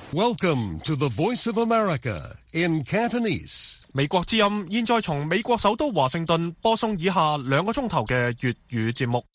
Welcome to the Voice of America in Cantonese. 美國之音現在從美國首都華盛頓播送以下2個鐘頭嘅粵語節目。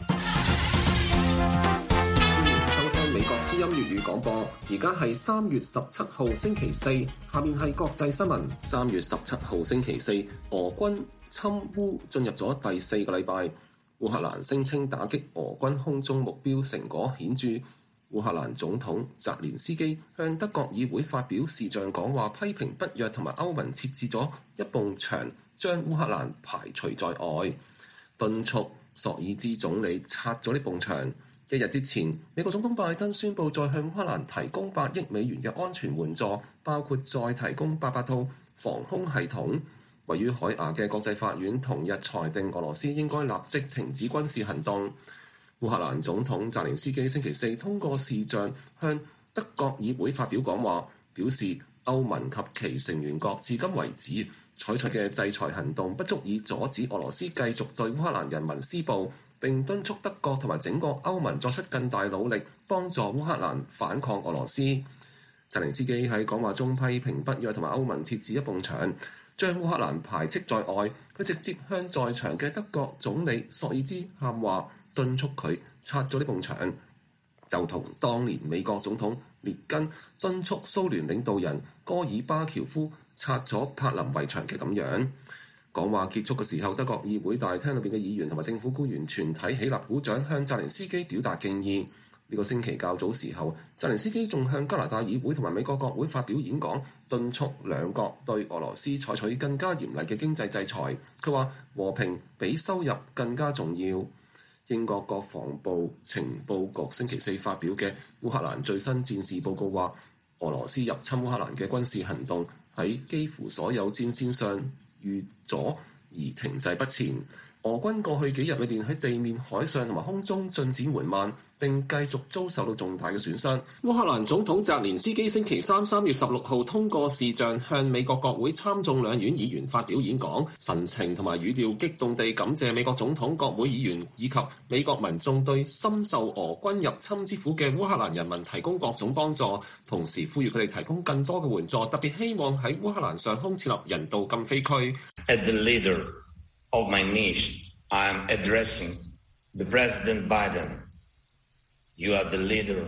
歡迎收聽美國之音粵語廣播。而家係3月17號星期四，下面係國際新聞。3月17號星期四，俄軍侵烏進入咗第4個禮拜。烏克蘭聲稱打擊俄軍空中目標成果顯著。烏克蘭總統澤連斯基向德國議會發表視像講話，批評北約同埋歐盟設置咗一埲牆，將烏克蘭排除在外，敦促索爾茲總理拆咗呢埲牆。1日之前，美國總統拜登宣布再向烏克蘭提供8億美元嘅安全援助，包括再提供800套防空系統。位於海牙嘅國際法院同日裁定俄羅斯應該立即停止軍事行動。烏克蘭總統澤連斯基星期四通過視像向德國議會發表講話，表示歐盟及其成員國至今為止採取嘅制裁行動不足以阻止俄羅斯繼續對烏克蘭人民施暴，並敦促德國同埋整個歐盟作出更大努力幫助烏克蘭反抗俄羅斯。澤連斯基喺講話中批評北約同埋歐盟設置一埲牆，將烏克蘭排斥在外。佢直接向在場嘅德國總理索爾茲喊話，敦促佢拆咗呢埲牆，就同當年美國總統列根敦促蘇聯領導人戈爾巴喬夫拆咗柏林圍牆嘅咁樣。講話結束嘅時候，德國議會大廳裏邊嘅議員同埋政府官員全體起立鼓掌，向澤連斯基表達敬意。呢個星期較早時候，澤連斯基仲向加拿大議會同埋美國國會發表演講，敦促兩國對俄羅斯採取更加嚴厲嘅經濟制裁。佢話和平比收入更加重要。英國國防部情報局星期四發表嘅烏克蘭最新戰事報告話，俄羅斯入侵烏克蘭嘅軍事行動喺幾乎所有戰線上遇阻而停滯不前。俄軍過去幾日裏邊喺地面、海上同埋空中進展緩慢，並繼續遭受到重大嘅損失。烏克蘭總統澤連斯基星期3月16號通過視像向美國國會參眾兩院議員發表演講，神情同埋語調激動地感謝美國總統、國會議員以及美國民眾對深受俄軍入侵之苦嘅烏克蘭人民提供各種幫助，同時呼籲佢哋提供更多嘅援助，特別希望喺烏克蘭上空設立人道禁飛區。 Of my niche, I am addressing the President Biden. You are the leader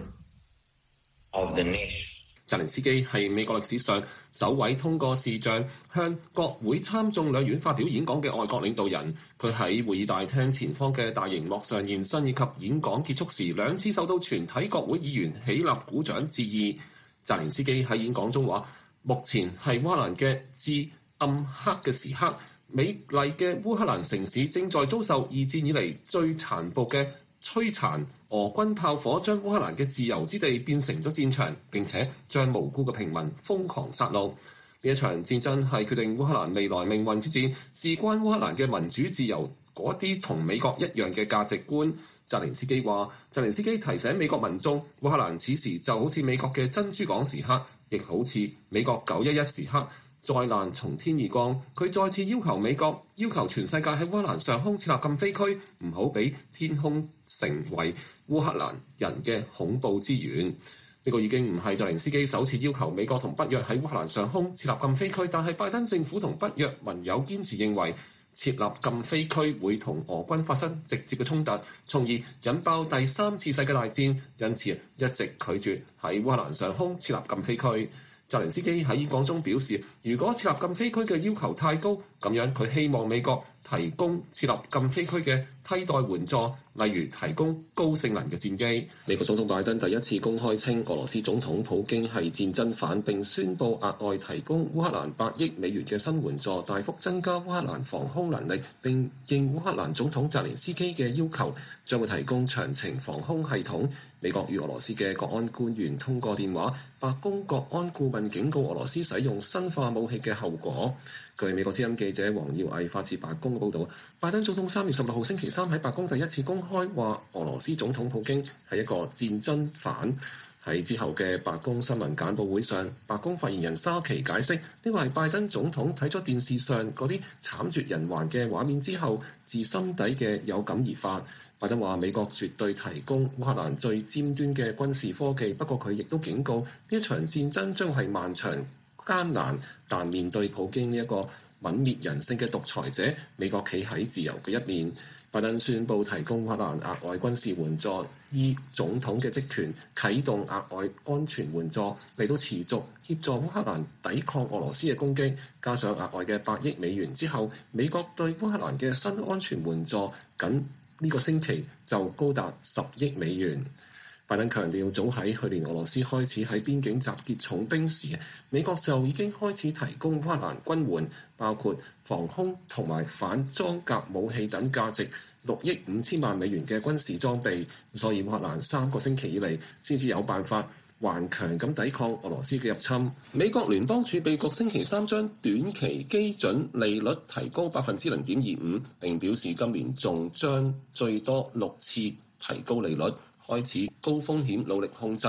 of the niche. 澤連斯基係美國歷史上首位通過視像向國會參眾兩院發表演講嘅外國領導人。佢喺會議大廳前方嘅大螢幕上現身，以及演講結束時2次受到全體國會議員起立鼓掌致意。澤連斯基喺演講中話：目前係烏克蘭嘅至暗黑嘅時刻。美麗嘅烏克蘭城市正在遭受2戰以嚟最殘暴嘅摧殘，俄軍炮火將烏克蘭嘅自由之地變成咗戰場，並且將無辜嘅平民瘋狂殺戮。呢一場戰爭係決定烏克蘭未來命運之戰，事關烏克蘭嘅民主自由嗰啲同美國一樣嘅價值觀。澤連斯基話：澤連斯基提醒美國民眾，烏克蘭此時就好似美國嘅珍珠港時刻，亦好似美國911時刻。災難從天而降，佢再次要求美國，要求全世界喺烏克蘭上空設立禁飛區，唔好俾天空成為烏克蘭人嘅恐怖之源。呢個已經唔係澤連斯基首次要求美國同北約喺烏克蘭上空設立禁飛區，但係拜登政府同北約盟友堅持認為設立禁飛區會同俄軍發生直接嘅衝突，從而引爆第3次世界大戰，因此一直拒絕喺烏克蘭上空設立禁飛區。澤連斯基喺演講中表示，如果設立禁飛區嘅要求太高，咁樣佢希望美國提供設立禁飛區嘅替代援助，例如提供高性能嘅戰機。美國總統拜登第一次公開稱俄羅斯總統普京係戰爭犯，並宣布額外提供烏克蘭8億美元嘅新援助，大幅增加烏克蘭防空能力，並應烏克蘭總統澤連斯基嘅要求，將會提供長程防空系統。美國與俄羅斯嘅國安官員通過電話，白宮國安顧問警告俄羅斯使用生化武器嘅後果。據美國之音記者黃耀毅發自白宮嘅報導，拜登總統3月16號星期三喺白宮第一次公開話，俄羅斯總統普京係一個戰爭犯。喺之後嘅白宮新聞簡報會上，白宮發言人沙奇解釋，呢個係拜登總統睇咗電視上嗰啲慘絕人寰嘅畫面之後，自心底嘅有感而發。 拜登話美國絕對提供烏克蘭最尖端嘅軍事科技，不過佢亦都警告呢一場戰爭將係漫長艱難，但面對普京呢一個泯滅人性嘅獨裁者，美國企喺自由嘅一面。拜登宣布提供烏克蘭額外軍事援助，依總統嘅職權啟動額外安全援助嚟到持續協助烏克蘭抵抗俄羅斯嘅攻擊，加上額外嘅8億美元之後，美國對烏克蘭嘅新安全援助僅呢個星期就高達10億美元。拜登強調，早喺去年俄羅斯開始喺邊境集結重兵時，美國就已經開始提供烏克蘭軍援，包括防空同埋反裝甲武器等價值6億5千萬美元嘅軍事裝備。所以烏克蘭3個星期以嚟先至有辦法頑強咁抵抗俄羅斯嘅入侵。美國聯邦儲備局星期三將短期基準利率提高0.25%，並表示今年仲將最多6次提高利率，開始高風險努力控制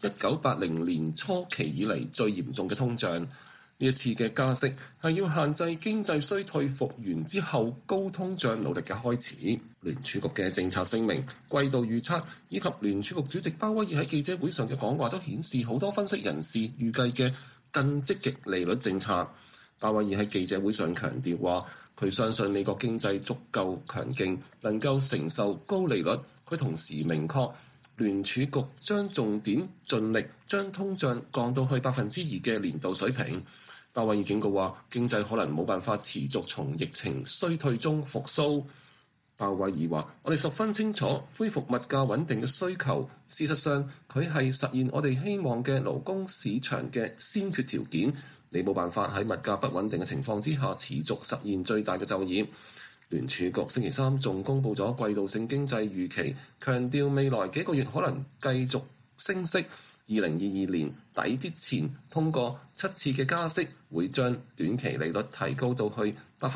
1980年初期以嚟最嚴重嘅通脹。呢一次嘅加息係要限制經濟衰退復原之後高通脹努力嘅開始。聯儲局嘅政策聲明、季度預測以及聯儲局主席鮑威爾喺記者會上嘅講話都顯示好多分析人士預計嘅更積極利率政策。鮑威爾喺記者會上強調話，佢相信美國經濟足夠強勁，能夠承受高利率。佢同時明確，聯儲局將重點盡力將通脹降到去2%嘅年度水平。鮑威爾警告話，經濟可能冇辦法持續從疫情衰退中復甦。鮑威爾話：我哋十分清楚恢復物價穩定嘅需求。事實上，佢係實現我哋希望嘅勞工市場嘅先決條件。你冇辦法喺物價不穩定嘅情況之下持續實現最大嘅就業。聯儲局星期三仲公布咗季度性經濟預期，強調未來幾個月可能繼續升息。2022年底之前通過7次嘅加息，會將短期利率提高到去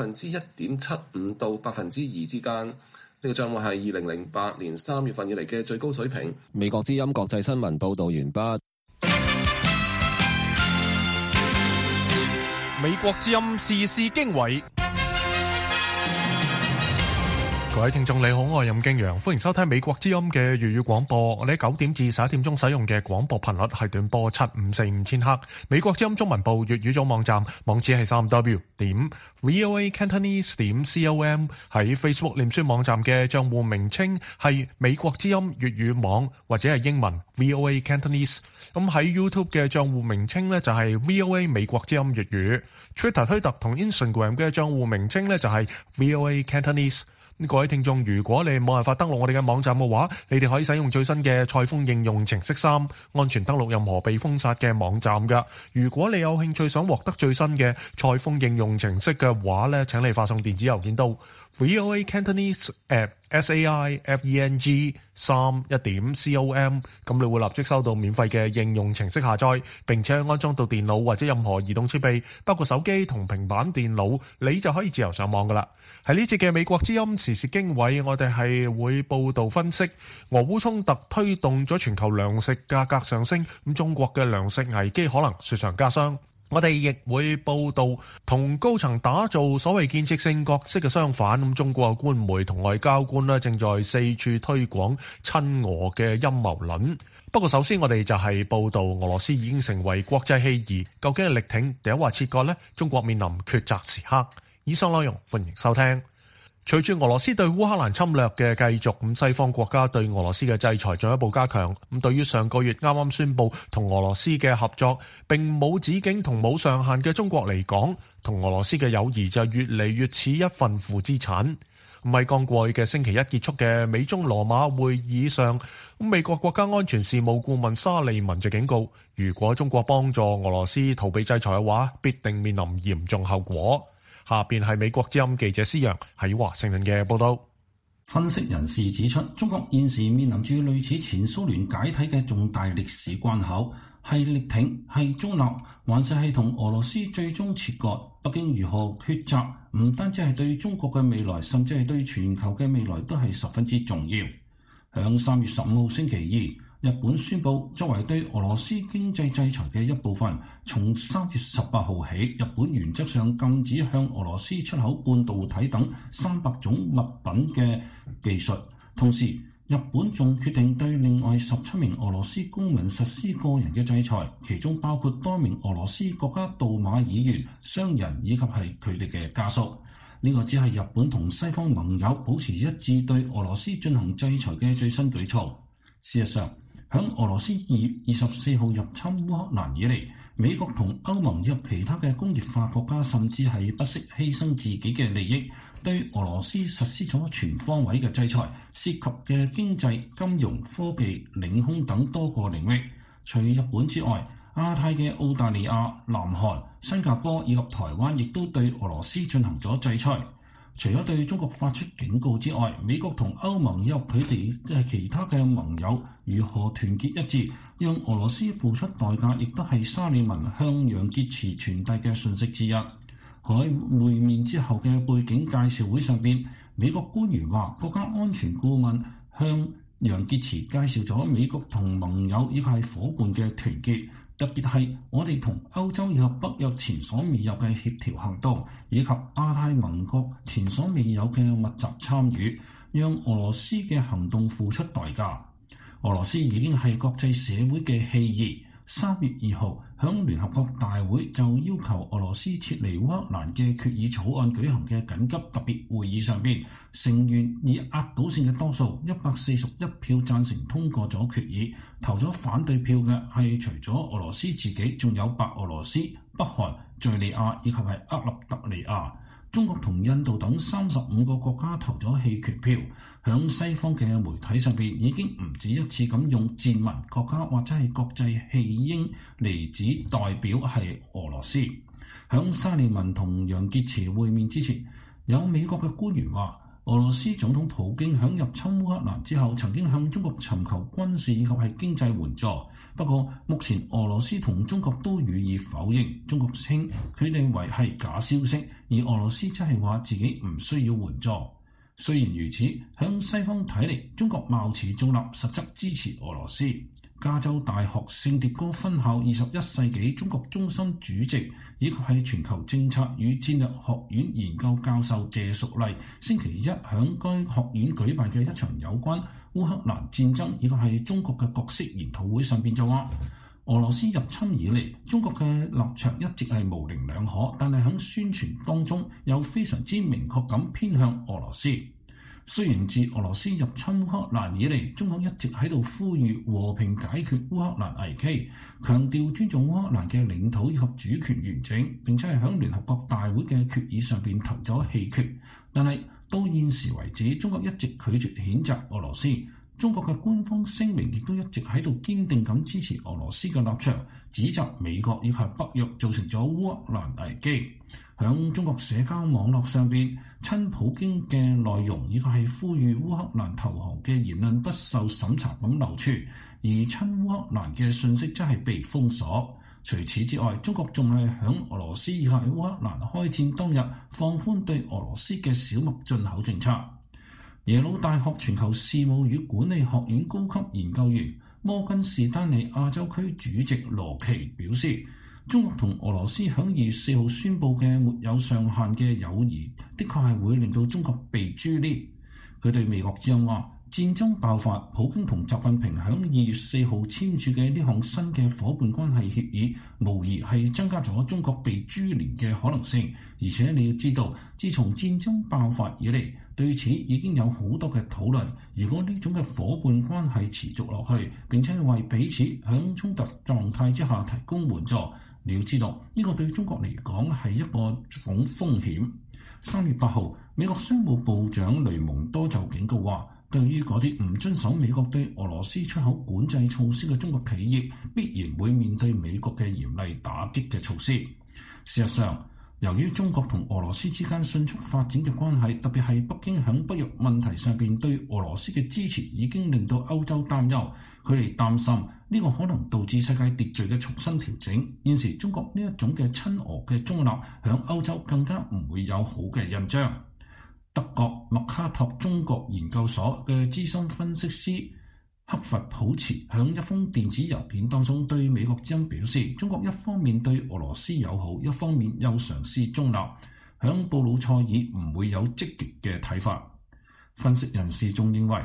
1.75%到2%之間。呢個將會係2008年3月份以嚟嘅最高水平。美國之音國際新聞報導完畢。 美國之音時事經緯。各位聽眾你好，我係任敬陽，歡迎收聽美國之音嘅粵語廣播。我哋9點至11點鐘使用嘅廣播頻率係短波7545千赫。美國之音中文部粵語組網站網址係3w.voacantonese.com。喺 Facebook 臉書網站嘅賬戶名稱係美國之音粵語網或者係英文 VOA Cantonese。咁喺 YouTube 嘅賬戶名稱呢，就係 VOA 美國之音粵語。Twitter 推特同 Instagram 嘅賬戶名稱呢，就係 VOA Cantonese。各位聽眾，如果你冇辦法登錄我哋嘅網站嘅話，你哋可以使用最新嘅賽風應用程式3，安全登錄任何被封殺嘅網站噶。如果你有興趣想獲得最新嘅賽風應用程式嘅話呢，請你發送電子郵件到 voacantonese@saifeng3.com， 咁你會立即收到免費嘅應用程式下載，並且安裝到電腦或者任何移動設備，包括手機同平板電腦，你就可以自由上網噶啦。喺呢節嘅美國之音時事經緯，我哋係會報道分析俄烏衝突推動咗全球糧食價格上升，咁中國嘅糧食危機可能雪上加霜。我哋亦會報道同高層打造所謂建設性角色嘅相反，咁中國嘅官媒同外交官呢正在四處推廣親俄嘅陰謀論。不過首先我哋就係報道俄羅斯已經成為國際棄兒，究竟係力挺定話切割呢？中國面臨抉擇時刻。以上內容歡迎收聽。隨住俄羅斯對烏克蘭侵略嘅繼續，咁西方國家對俄羅斯嘅制裁進一步加強。咁對於上個月啱啱宣布同俄羅斯嘅合作並冇止境同冇上限嘅中國嚟講，同俄羅斯嘅友誼就越嚟越似一份負資產。咁喺剛過去嘅星期一結束嘅美中羅馬會議上，美國國家安全事務顧問沙利文就警告，如果中國幫助俄羅斯逃避制裁嘅話，必定面臨嚴重後果。下邊係美國之音記者施洋喺華盛頓嘅報道。 分析人士指出，中國現時面臨住類似前蘇聯解體嘅重大歷史關口，係力挺，係中立，還是係同俄羅斯最終切割？北京如何抉擇，唔單止係對中國嘅未來，甚至係對全球嘅未來都係十分之重要。響3月15號星期二，日本宣布作為對俄羅斯經濟制裁嘅一部分，從3月18號起，日本原則上禁止向俄羅斯出口半導體等300種物品嘅技術， 同時，日本仲決定對另外17名俄羅斯公民實施個人嘅制裁，其中包括多名俄羅斯國家杜馬議員、商人以及係佢哋嘅家屬。呢個只係日本同西方盟友保持一致對俄羅斯進行制裁嘅最新舉措。事實上，響俄羅斯2月24號入侵烏克蘭以嚟，美國同歐盟以及其他嘅工業化國家甚至係不惜犧牲自己嘅利益，對俄羅斯實施咗全方位嘅制裁，涉及嘅經濟、金融、科技、領空等多個領域。除日本之外，亞太嘅澳大利亞、南韓、新加坡以及台灣亦都對俄羅斯進行咗制裁。除咗對中國發出警告之外，美國同歐盟以及佢哋嘅其他嘅盟友如何團結一致，讓俄羅斯付出代價，亦都係沙利文向楊潔篪傳遞嘅訊息之一。喺會面之後嘅背景介紹會上邊，美國官員話，國家安全顧問向楊潔篪介紹咗美國同盟友以及係夥伴嘅團結，特別係我哋同歐洲以及北約前所未有嘅協調行動，以及亞太盟國前所未有嘅密集參與，讓俄羅斯嘅行動付出代價。俄羅斯已經係國際社會嘅棄兒。3月2號，響聯合國大會就要求俄羅斯撤離烏克蘭嘅決議草案舉行嘅緊急特別會議上邊，成員以壓倒性嘅多數141票贊成通過咗決議，投咗反對票嘅係除咗俄羅斯自己，仲有白俄羅斯、北韓、敘利亞以及係厄立特里亞。中國同印度等35個國家投咗棄權票。響西方嘅媒體上邊已經唔止一次咁用賤民國家或者係國際棄嬰嚟指代表係俄羅斯。響沙利文同楊潔篪會面之前，有美國嘅官員話，俄羅斯總統普京響入侵烏克蘭之後曾經向中國尋求軍事以及係經濟援助，不過目前俄羅斯同中國都予以否認。中國稱佢哋為係假消息，而俄羅斯則係話自己唔需要援助。雖然如此，響西方睇嚟，中國貌似中立，實則支持俄羅斯。加州大學聖迭戈分校21世紀中國中心主席以及係全球政策與戰略學院研究教授謝淑麗星期一響該學院舉辦嘅一場有關烏克蘭戰爭以及係中國嘅角色研討會上邊就話，俄羅斯入侵以嚟，中國嘅立場一直係模棱兩可，但係喺宣傳當中又非常之明確咁偏向俄羅斯。雖然自俄羅斯入侵烏克蘭以嚟，中國一直喺度呼籲和平解決烏克蘭危機，強調尊重烏克蘭嘅領土以及主權完整，並且係喺聯合國大會嘅決議上邊投咗棄權，但係到現時為止，中國一直拒絕譴責俄羅斯。中國嘅官方聲明亦都一直喺度堅定咁支持俄羅斯嘅立場，指責美國以及北約造成咗烏克蘭危機。響中國社交網絡上邊，親普京嘅內容以及係呼籲烏克蘭投降嘅言論不受審查咁流傳，而親烏克蘭嘅信息則係被封鎖。除此之外，中國仲係響俄羅斯以及烏克蘭開戰當日放寬對俄羅斯嘅小麥進口政策。耶魯大學全球事務與管理學院高級研究員摩根士丹利亞洲區主席羅奇表示，中國同俄羅斯響2月4號宣布嘅沒有上限嘅友誼，的確係會令到中國被誅滅。佢對美國之音話，戰爭爆發，普京同習近平響2月4號簽署嘅呢項新嘅夥伴關係協議，無疑係增加咗中國被株連嘅可能性。而且你要知道，自從戰爭爆發以嚟，對此已經有好多嘅討論。如果呢種嘅夥伴關係持續落去，並且為彼此響衝突狀態之下提供援助，你要知道呢個對中國嚟講係一個種風險。3月8號，美國商務部長雷蒙多就警告話，對於嗰啲唔遵守美國對俄羅斯出口管制措施嘅中國企業，必然會面對美國嘅嚴厲打擊嘅措施。事實上，由於中國同俄羅斯之間迅速發展嘅關係，特別係北京響北約問題上邊對俄羅斯嘅支持，已經令到歐洲擔憂。佢哋擔心呢個可能導致世界秩序嘅重新調整。現時中國呢一種嘅親俄嘅中立，響歐洲更加唔會有好嘅印象。德國麥卡托中國研究所嘅資深分析師克弗普茨響一封電子郵件當中對美國之音表示，中國一方面對俄羅斯友好，一方面又嘗試中立，響布魯塞爾唔會有積極嘅睇法。分析人士仲認為，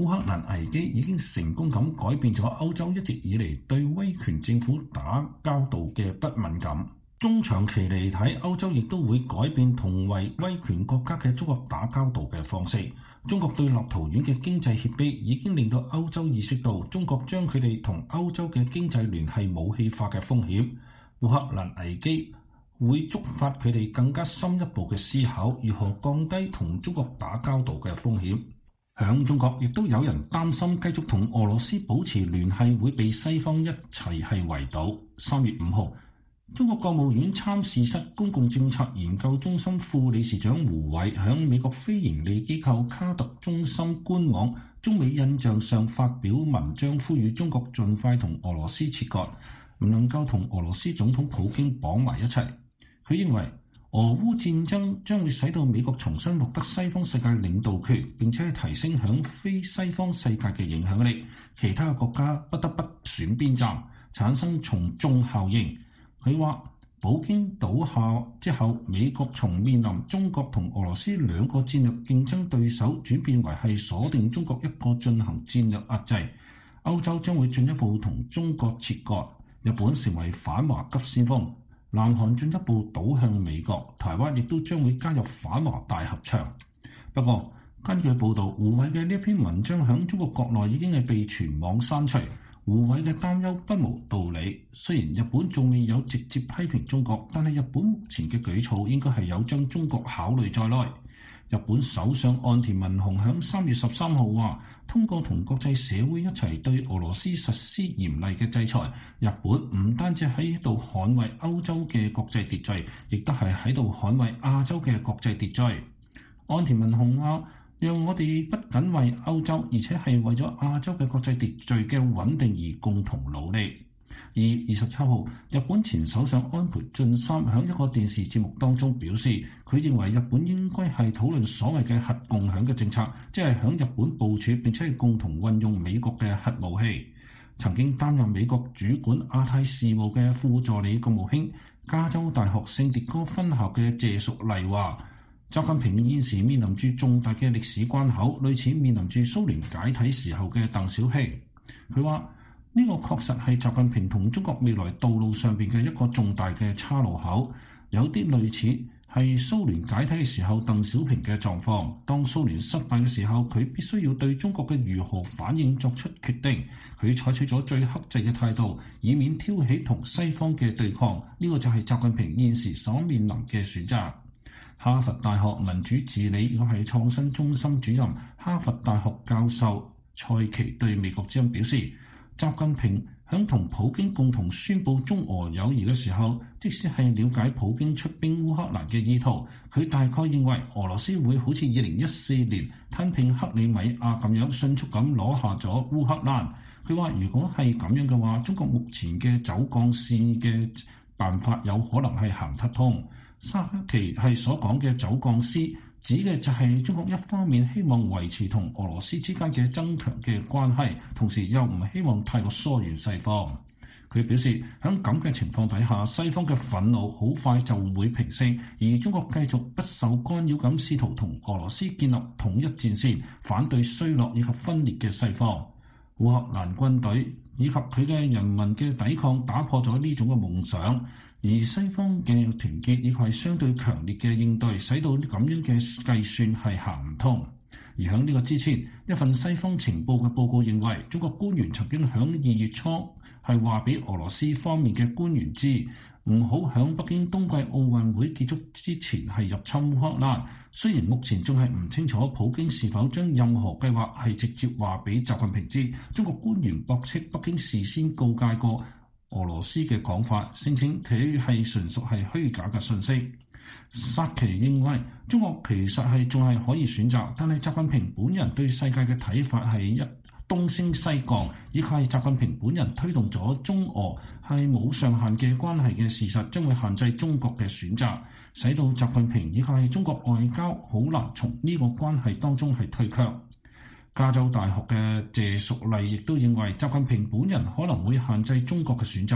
烏克蘭危機已經成功咁改變咗歐洲一直以嚟對威權政府打交道嘅不敏感。中長期嚟睇，歐洲亦都會改變同為威權國家嘅中國打交道嘅方式。中國對立陶宛嘅經濟脅迫已經令到歐洲意識到中國將佢哋同歐洲嘅經濟聯繫武器化嘅風險。烏克蘭危機會觸發佢哋更加深一步嘅思考，如何降低同中國打交道嘅風險。響中國亦都有人擔心繼續同俄羅斯保持聯繫會被西方一齊係圍堵。3月5號，中國國務院參事室公共政策研究中心副理事長胡偉響美國非營利機構卡特中心官網中美印象上發表文章，呼籲中國盡快同俄羅斯切割，唔能夠同俄羅斯總統普京綁埋一齊。佢認為俄烏戰爭將會使到美國重新獲得西方世界領導權，並且提升響非西方世界嘅影響力，其他國家不得不選邊站，產生從眾效應。佢話普京倒下之後，美國從面臨中國同俄羅斯兩個戰略競爭對手，轉變為係鎖定中國一個進行戰略壓制。歐洲將會進一步同中國切割，日本成為反華急先鋒，南韓進一步倒向美國，台灣亦都將會加入反華大合唱。不過根據報導，胡偉嘅呢一篇文章喺中國國內已經係被全網刪除。胡偉嘅擔憂不無道理，雖然日本仲未有直接批評中國，但係日本目前嘅舉措應該係有將中國考慮在內。日本首相岸田文雄喺3月13號話，通過同國際社會一齊對俄羅斯實施嚴厲嘅制裁，日本唔單止喺度捍衛歐洲嘅國際秩序，亦都係喺度捍衛亞洲嘅國際秩序。岸田文雄話，讓我哋不僅為歐洲，而且係為咗亞洲嘅國際秩序嘅穩定而共同努力。而27號，日本前首相安倍晉三喺一個電視節目當中表示，佢認為日本應該係討論所謂嘅核共享嘅政策，即係喺日本部署並且係共同運用美國嘅核武器。曾經擔任美國主管亞太事務嘅副助理國務卿、加州大學聖迭戈分校嘅謝淑麗話，習近平現時面臨住重大嘅歷史關口，類似面臨住蘇聯解體時候嘅鄧小平。佢話呢個確實係習近平同中國未來道路上邊嘅一個重大嘅岔路口，有啲類似係蘇聯解體嘅時候鄧小平嘅狀況。當蘇聯失敗嘅時候，佢必須要對中國嘅如何反應作出決定，佢採取咗最克制嘅態度，以免挑起同西方嘅對抗。呢個就係習近平現時所面臨嘅選擇。哈佛大學民主治理以及係創新中心主任、哈佛大學教授蔡奇對美國之音表示，習近平響同普京共同宣布中俄友誼嘅時候，即使係了解普京出兵烏克蘭嘅意圖，佢大概認為俄羅斯會好似2014年吞併克里米亞咁樣迅速咁攞下咗烏克蘭。佢話如果係咁樣嘅話，中國目前嘅走鋼線嘅辦法有可能係行得通。沙奇係所講嘅走鋼絲，指嘅就係中國一方面希望維持同俄羅斯之間嘅增強嘅關係，同時又唔希望太過疏遠西方。佢表示喺咁嘅情況底下，西方嘅憤怒好快就會平息，而中國繼續不受干擾咁試圖同俄羅斯建立統一戰線，反對衰落以及分裂嘅西方。烏克蘭軍隊以及佢嘅人民嘅抵抗打破咗呢種嘅夢想。而西方嘅團結亦係相對強烈嘅應對，使到咁樣嘅計算係行唔通。而喺呢個之前，一份西方情報嘅報告認為，中國官員曾經喺2月初係話俾俄羅斯方面嘅官員知，唔好喺北京冬季奧運會結束之前係入侵烏克蘭。雖然目前仲係唔清楚普京是否將任何計劃係直接話俾習近平知，中國官員駁斥北京事先告誡過俄羅斯嘅講法，聲稱佢係純屬係虛假嘅信息。薩奇認為中國其實係仲係可以選擇，但係習近平本人對世界嘅睇法係一東升西降，以及係習近平本人推動咗中俄係冇上限嘅關係嘅事實，將會限制中國嘅選擇，使到習近平以及係中國外交好難從呢個關係當中係退卻。加州大學嘅謝淑麗亦都認為習近平本人可能會限制中國嘅選擇。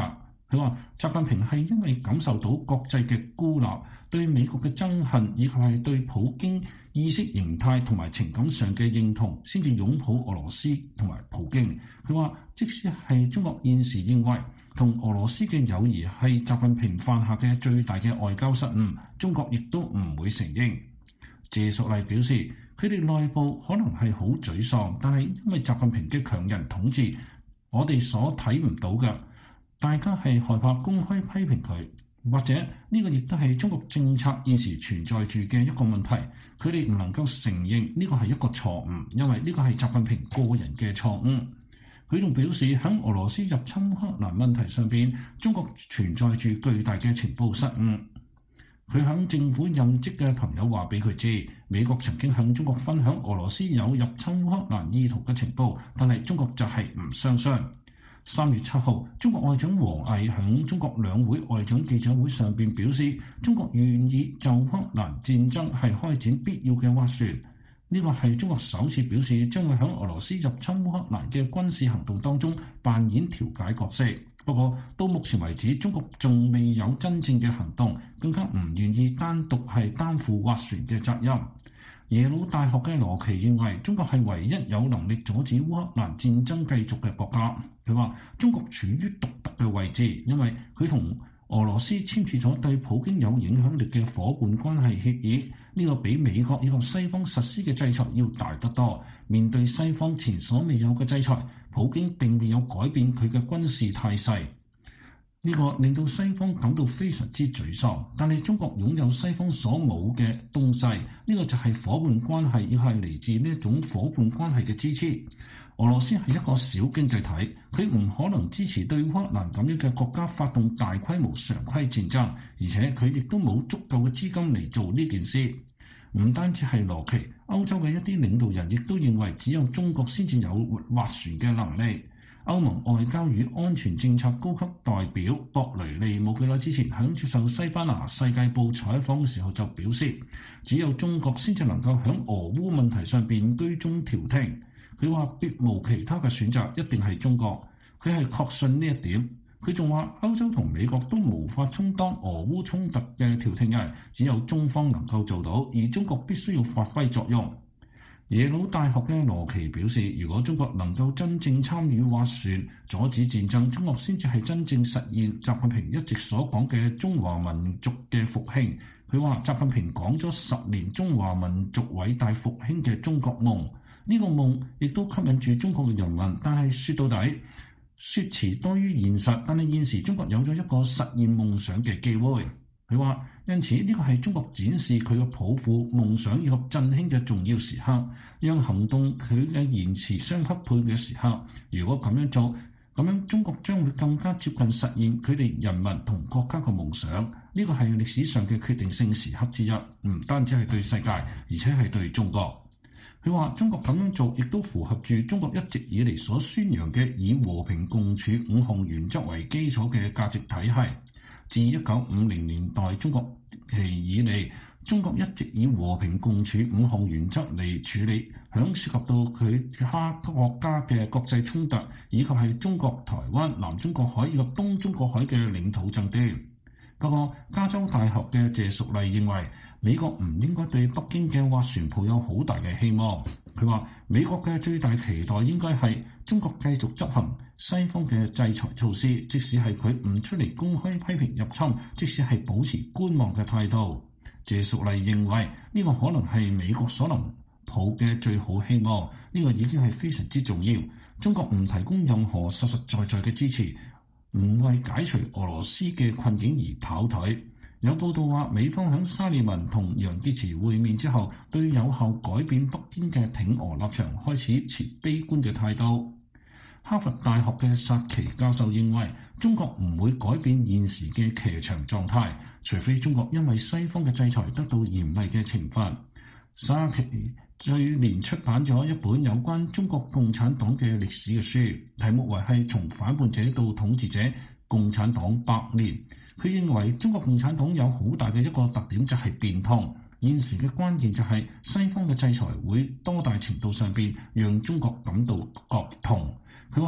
佢話習近平係因為感受到國際嘅孤立、對美國嘅憎恨以及係對普京意識形態同埋情感上嘅認同，先至擁抱俄羅斯同埋普京。佢話即使係中國現時認為同俄羅斯嘅友誼係習近平犯下嘅最大嘅外交失誤，中國亦都唔會承認。謝淑麗表示，佢哋內部可能係好沮喪，但係因為習近平嘅強人統治，我哋所睇唔到嘅，大家係害怕公開批評佢，或者呢個亦都係中國政策現時存在住嘅一個問題。佢哋唔能夠承認呢個係一個錯誤，因為呢個係習近平個人嘅錯誤。佢仲表示喺俄羅斯入侵烏克蘭問題上邊，中國存在住巨大嘅情報失誤。佢向政府任職嘅朋友話俾佢知，美國曾經向中國分享俄羅斯有入侵烏克蘭意圖嘅情報，但係中國就係唔相信。3月7號，中國外長王毅響中國兩會外長記者會上邊表示，中國願意就烏克蘭戰爭係開展必要嘅斡旋。呢個係中國首次表示將會喺俄羅斯入侵烏克蘭嘅軍事行動當中扮演調解角色。不過到目前為止，中國仲未有真正嘅行動，更加唔願意單獨係擔負斡旋嘅責任。耶魯大學嘅羅奇認為，中國係唯一有能力阻止烏克蘭戰爭繼續嘅國家。佢話中國處於獨特嘅位置，因為佢同俄羅斯簽署咗對普京有影響力嘅夥伴關係協議，呢個比美國以及西方實施嘅制裁要大得多。面對西方前所未有嘅制裁，普京並未有改變佢嘅軍事態勢，呢個令到西方感到非常之沮喪。但係中國擁有西方所冇嘅東西，呢個就係夥伴關係，亦係嚟自呢一種夥伴關係嘅支持。俄羅斯係一個小經濟體，佢唔可能支持對烏克蘭咁樣嘅國家發動大規模常規戰爭，而且佢亦都冇足夠嘅資金嚟做呢件事。唔單止係羅奇，歐洲嘅一啲領導人亦都認為只有中國先至有斡旋嘅能力。歐盟外交與安全政策高級代表博雷利冇幾耐之前喺接受西班牙世界報採訪嘅時候就表示，只有中國先至能夠喺俄烏問題上邊居中調停。佢話別無其他嘅選擇，一定係中國。佢係確信呢一點。佢仲話歐洲同美國都無法充當俄烏衝突嘅調停人，只有中方能夠做到，而中國必須要發揮作用。耶魯大學嘅羅奇表示，如果中國能夠真正參與斡旋，阻止戰爭，中國先至係真正實現習近平一直所講嘅中華民族嘅復興。佢話習近平講咗10年中華民族偉大復興嘅中國夢，呢個夢亦都吸引住中國嘅人民。但係說到底，説辭多於現實，但係現時中國有咗一個實現夢想嘅機會。佢話，因此呢個係中國展示佢嘅抱負、夢想以及振興嘅重要時刻，讓行動佢嘅言辭相匹配嘅時刻。如果咁樣做，咁樣中國將會更加接近實現佢哋人民同國家嘅夢想。呢個係歷史上嘅決定性時刻之一，唔單止係對世界，而且係對中國。佢話中國咁樣做亦都符合住中國一直以嚟所宣揚嘅以和平共處5項原則為基礎嘅價值體系。自1950年代中國期以嚟，中國一直以和平共處5項原則嚟處理響涉及到佢其他國家嘅國際衝突，以及係中國台灣、南中國海以及東中國海嘅領土爭端。不過，加州大學嘅謝淑麗認為，美國唔應該對北京嘅斡旋抱有好大嘅希望。佢話，美國嘅最大期待應該係中國繼續執行西方嘅制裁措施，即使係佢唔出嚟公開批評入侵，即使係保持觀望嘅態度。謝淑麗認為，呢個可能係美國所能抱嘅最好希望，呢個已經係非常之重要。中國唔提供任何實實在在嘅支持，唔為解除俄羅斯嘅困境而跑腿。有報道話，美方喺沙利文同楊潔篪會面之後，對有效改變北京嘅挺俄立場開始持悲觀嘅態度。哈佛大學嘅薩奇教授認為，中國唔會改變現時嘅騎牆狀態，除非中國因為西方嘅制裁得到嚴厲嘅懲罰。薩奇去年出版咗一本有關中國共產黨嘅歷史嘅書，題目為係從反叛者到統治者，共產黨100年。佢認為中國共產黨有好大嘅一個特點就係變通，現時嘅關鍵就係西方嘅制裁會多大程度上邊讓中國感到覺痛。佢話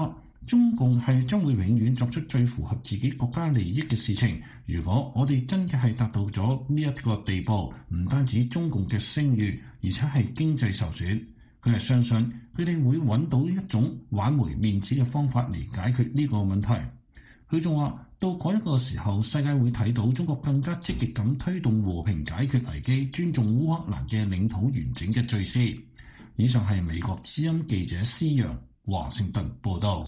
中共係將會永遠作出最符合自己國家利益嘅事情。如果我哋真嘅係達到咗呢一個地步，唔單止中共嘅聲譽，而且係經濟受損。佢係相信佢哋會揾到一種挽回面子嘅方法嚟解決呢個問題。佢仲話，到嗰一個時候，世界會睇到中國更加積極咁推動和平解決危機、尊重烏克蘭嘅領土完整嘅敘事。以上係美國之音記者施陽華盛頓報道。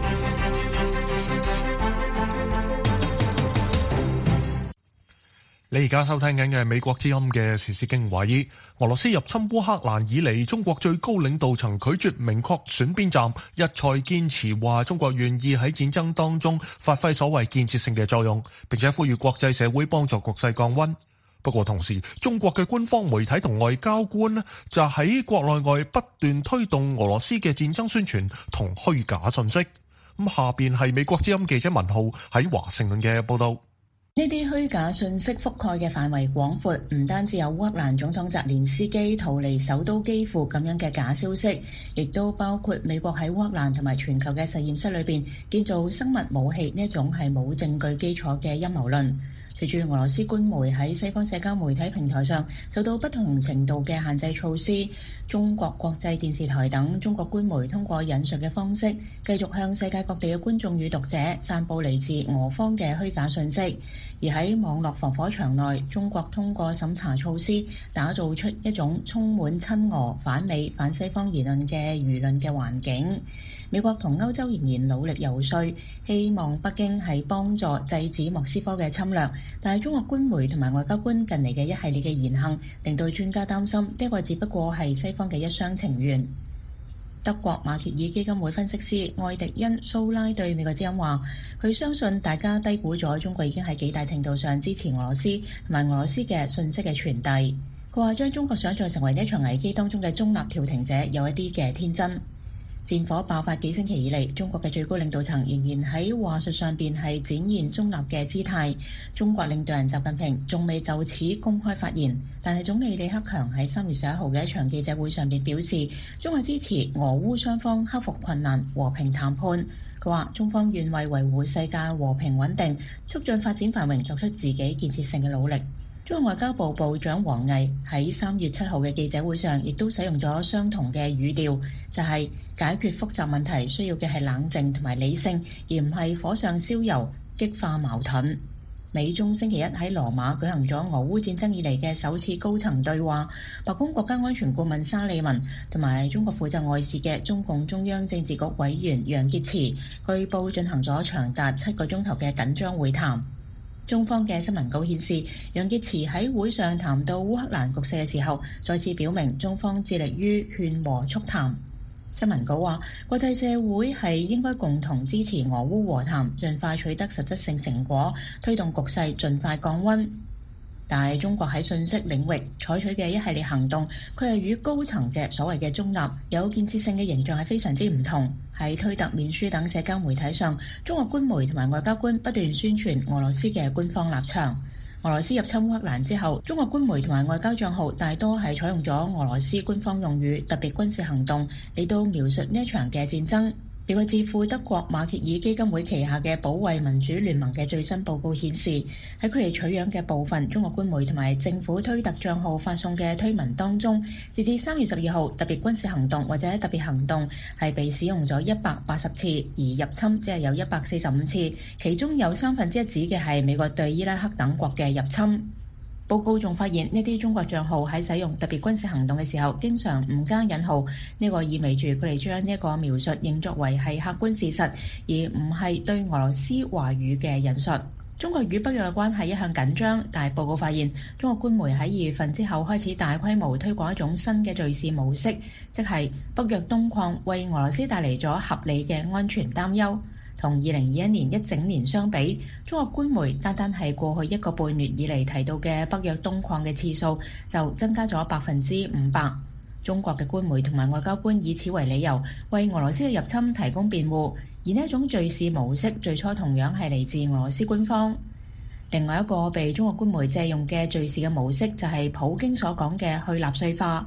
你而家收聽緊嘅係美國之音嘅時事經緯。俄羅斯入侵烏克蘭以嚟，中國最高領導層拒絕明確選邊站，一再堅持話中國願意喺戰爭當中發揮所謂建設性嘅作用，並且呼籲國際社會幫助局勢降溫。不過同時，中國嘅官方媒體同外交官呢，就喺國內外不斷推動俄羅斯嘅戰爭宣傳同虛假信息。咁下邊係美國之音記者文浩喺華盛頓嘅報道。 呢啲虛假信息覆蓋嘅範圍廣闊，唔單止有烏克蘭總統澤連斯基逃離首都基輔咁樣嘅假消息，亦都包括美國喺烏克蘭同埋全球嘅實驗室裏邊建造生物武器呢一種係冇證據基礎嘅陰謀論。隨住俄羅斯官媒喺西方社交媒體平台上受到不同程度嘅限制措施，中國國際電視台等中國官媒通過引述嘅方式，繼續向世界各地嘅觀眾與讀者散佈嚟自俄方嘅虛假信息。而喺網絡防火牆內，中國通過審查措施，打造出一種充滿親俄、反美、反西方言論嘅輿論嘅環境。美國同歐洲仍然努力游說，希望北京係幫助制止莫斯科嘅侵略。但係中國官媒同埋外交官近嚟嘅一系列嘅言行，令到專家擔心呢個只不過係西方嘅一廂情願。德國馬歇爾基金會分析師愛迪恩蘇拉對美國之音話，佢相信大家低估咗中國已經喺幾大程度上支持俄羅斯同埋俄羅斯嘅信息嘅傳遞。佢話將中國想像成為呢一場危機當中嘅中立調停者，有一啲嘅天真。戰火爆發幾星期以嚟，中國嘅最高領導層仍然喺話術上邊係展現中立嘅姿態。中國領導人習近平仲未就此公開發言，但係總理李克強喺3月11號嘅一場記者會上邊表示，中國支持俄烏雙方克服困難、和平談判。佢話中方願為維護世界和平穩定、促進發展繁榮作出自己建設性嘅努力。中國外交部部長王毅喺3月7號嘅記者會上，亦都使用咗相同嘅語調，就係解決複雜問題需要嘅係冷靜同埋理性，而唔係火上燒油、激化矛盾。美中星期一喺羅馬舉行咗俄烏戰爭以嚟嘅首次高層對話，白宮國家安全顧問沙利文同埋中國負責外事嘅中共中央政治局委員楊潔篪據報進行咗長達7個鐘頭嘅緊張會談。中方嘅新聞稿顯示，楊潔篪喺會上談到烏克蘭局勢嘅時候，再次表明中方致力於勸和促談。新聞稿話，國際社會係應該共同支持俄烏和談，盡快取得實質性成果，推動局勢盡快降溫。但係中國喺信息領域採取嘅一系列行動，佢係與高層嘅所謂嘅中立有建設性嘅形象係非常之唔同。喺推特、面書等社交媒體上，中國官媒同埋外交官不斷宣傳俄羅斯嘅官方立場。俄羅斯入侵烏克蘭之後，中國官媒同埋外交帳號大多係採用咗俄羅斯官方用語特別軍事行動嚟到描述呢一場嘅戰爭。美國智庫德國馬歇爾基金會旗下嘅保衛民主聯盟嘅最新報告顯示，喺佢哋取樣嘅部分中國官媒同埋政府推特帳號發送嘅推文當中，截至3月12號，特別軍事行動或者特別行動係被使用咗180次，而入侵只係有145次，其中有1/3指嘅係美國對伊拉克等國嘅入侵。報告仲發現，呢啲中國帳號喺使用特別軍事行動嘅時候，經常唔加引號，呢個意味住佢哋將呢一個描述認作為係客觀事實，而唔係對俄羅斯話語嘅引述。中國與北約嘅關係一向緊張，但係報告發現，中國官媒喺2月份之後開始大規模推廣一種新嘅敘事模式，即係北約東擴為俄羅斯帶嚟咗合理嘅安全擔憂。同2021年一整年相比，中國官媒單係過去1個半月以嚟提到嘅北約東擴嘅次數就增加咗500%。中國嘅官媒同埋外交官以此為理由，為俄羅斯嘅入侵提供辯護，而呢一種敘事模式最初同樣係嚟自俄羅斯官方。另外一個被中國官媒借用嘅敘事嘅模式就係普京所講嘅去納粹化。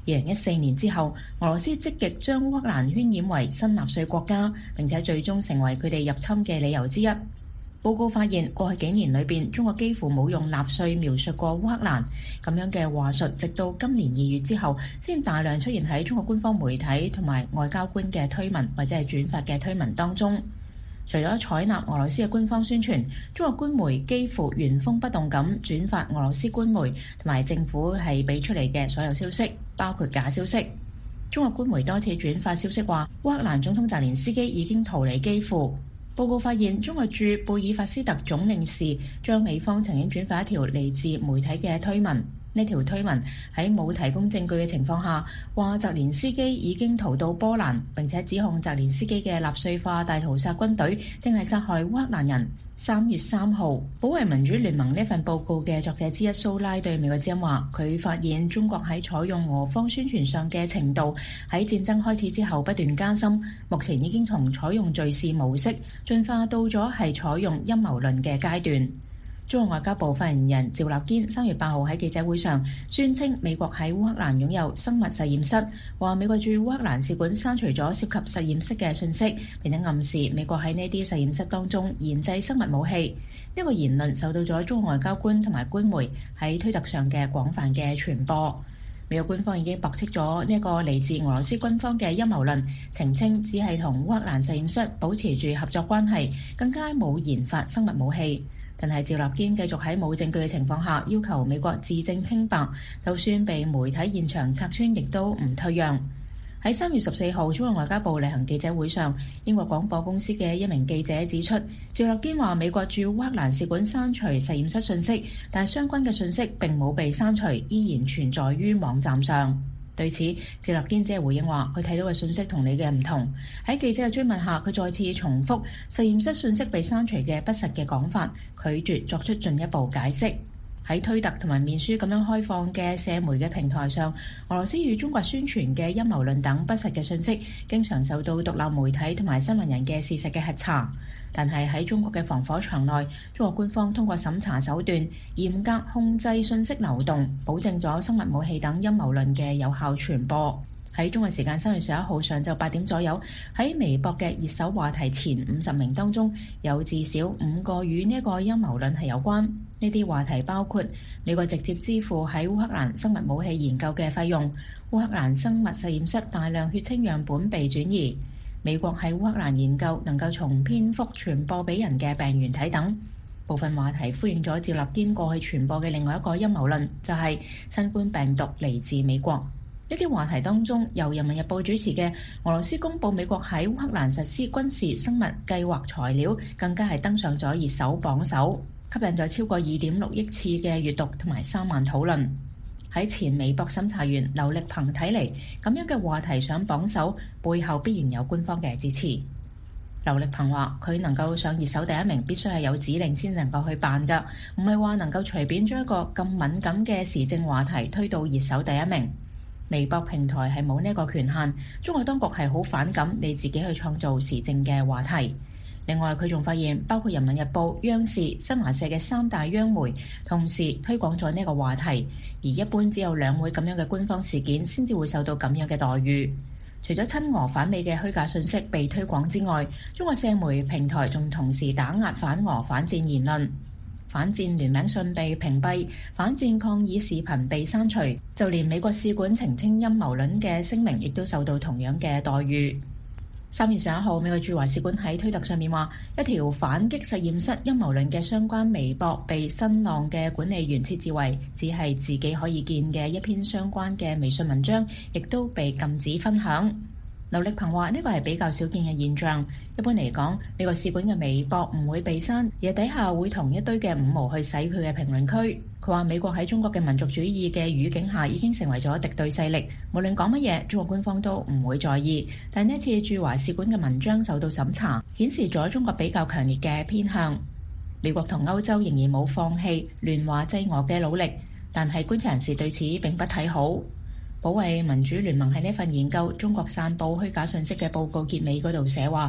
2014年之後，俄羅斯積極將烏克蘭渲染為新納粹國家，並且最終成為佢哋入侵嘅理由之一。報告發現，過去幾年裏邊，中國幾乎冇用納粹描述過烏克蘭咁樣嘅話術，直到今年2月之後，先大量出現喺中國官方媒體同埋外交官嘅推文或者係轉發嘅推文當中。除咗採納俄羅斯嘅官方宣傳，中國官媒幾乎原封不動咁轉發俄羅斯官媒同埋政府係俾出嚟嘅所有消息，包括假消息。中國官媒多次轉發消息話，烏克蘭總統澤連斯基已經逃離基輔。報告發現，中國駐貝爾法斯特總領事將美方曾經轉發一條嚟自媒體嘅推文。呢條推文喺冇提供證據嘅情況下，話澤連斯基已經逃到波蘭，並且指控澤連斯基嘅納粹化大屠殺軍隊正係殺害烏克蘭人。3月3號，保衛民主聯盟呢份報告嘅作者之一蘇拉對美國之音話，佢發現中國喺採用俄方宣傳上嘅程度喺戰爭開始之後不斷加深，目前已經從採用敘事模式進化到咗係採用陰謀論嘅階段。中國外交部發言人趙立堅3月8號喺記者會上宣稱，美國喺烏克蘭擁有生物實驗室，話美國駐烏克蘭使館刪除咗涉及實驗室嘅信息，並且暗示美國喺呢啲實驗室當中研製生物武器。呢個言論受到咗中國外交官同埋官媒喺推特上嘅廣泛嘅傳播。美國官方已經駁斥咗呢個嚟自俄羅斯軍方嘅陰謀論，澄清只係同烏克蘭實驗室保持住合作關係，更加冇研發生物武器。但係趙立堅繼續喺冇證據嘅情況下要求美國自證清白，就算被媒體現場拆穿，亦都唔退讓。喺3月14號，中國外交部例行記者會上，英國廣播公司嘅一名記者指出，趙立堅話美國駐烏克蘭使館刪除實驗室信息，但相關嘅信息並冇被刪除，依然存在於網站上。對此，趙立堅只係回應話，佢睇到嘅信息同你嘅唔同。喺記者嘅追問下，佢再次重複實驗室信息被刪除嘅不實嘅講法，拒絕作出進一步解釋。喺推特同埋面書咁樣開放嘅社媒嘅平台上，俄羅斯與中國宣傳嘅陰謀論等不實嘅信息，經常受到獨立媒體同埋新聞人嘅事實嘅核查。但係喺中國嘅防火牆內，中國官方通過審查手段，嚴格控制信息流動，保證咗生物武器等陰謀論嘅有效傳播。喺中國時間3月11號上晝8點左右，喺微博嘅熱搜話題前50名當中，有至少5個與呢個陰謀論係有關。呢啲話題包括美國直接支付喺烏克蘭生物武器研究嘅費用，烏克蘭生物實驗室大量血清樣本被轉移，美國喺烏克蘭研究能夠從蝙蝠傳播俾人嘅病原體等。部分話題呼應咗趙立堅過去傳播嘅另外一個陰謀論，就係新冠病毒嚟自美國。呢啲話題當中，由《人民日報》主持嘅俄羅斯公佈美國喺烏克蘭實施軍事生物計劃材料，更加係登上咗熱搜榜首，吸引咗超過2.6億次嘅閱讀同埋3萬討論。喺前微博審查員劉力鵬睇嚟，咁樣嘅話題上榜首，背後必然有官方嘅支持。劉力鵬話：佢能夠上熱搜第一名，必須係有指令先能夠去辦㗎，唔係話能夠隨便將一個咁敏感嘅時政話題推到熱搜第一名。微博平台係冇呢個權限，中國當局係好反感你自己去創造時政嘅話題。另外，佢仲發現，包括人民日報、央視、新華社嘅3大央媒，同時推廣咗呢個話題，而一般只有兩會咁樣嘅官方事件，先至會受到咁樣嘅待遇。除咗親俄反美嘅虛假信息被推廣之外，中國社媒平台仲同時打壓反俄反戰言論。反戰聯名信被屏蔽，反戰抗議視頻被刪除，就連美國使館澄清陰謀論嘅聲明，亦都受到同樣嘅待遇。3月11號，美國駐華使館喺推特上面話，一條反擊實驗室陰謀論嘅相關微博被新浪嘅管理員設置為只係自己可以見嘅一篇相關嘅微信文章，亦都被禁止分享。劉力鵬話：呢個係比較少見嘅現象。一般嚟講，美國使館嘅微博唔會被刪，而底下會同一堆嘅五毛去洗佢嘅評論區。佢話美國喺中國嘅民族主義嘅語境下已經成為咗敵對勢力，無論講乜嘢，中國官方都唔會在意。但呢一次駐華使館嘅文章受到審查，顯示咗中國比較強烈嘅偏向。美國同歐洲仍然冇放棄聯華制俄嘅努力，但係觀察人士對此並不睇好。保衛民主聯盟喺呢份研究中國散佈虛假信息嘅報告結尾嗰度寫話，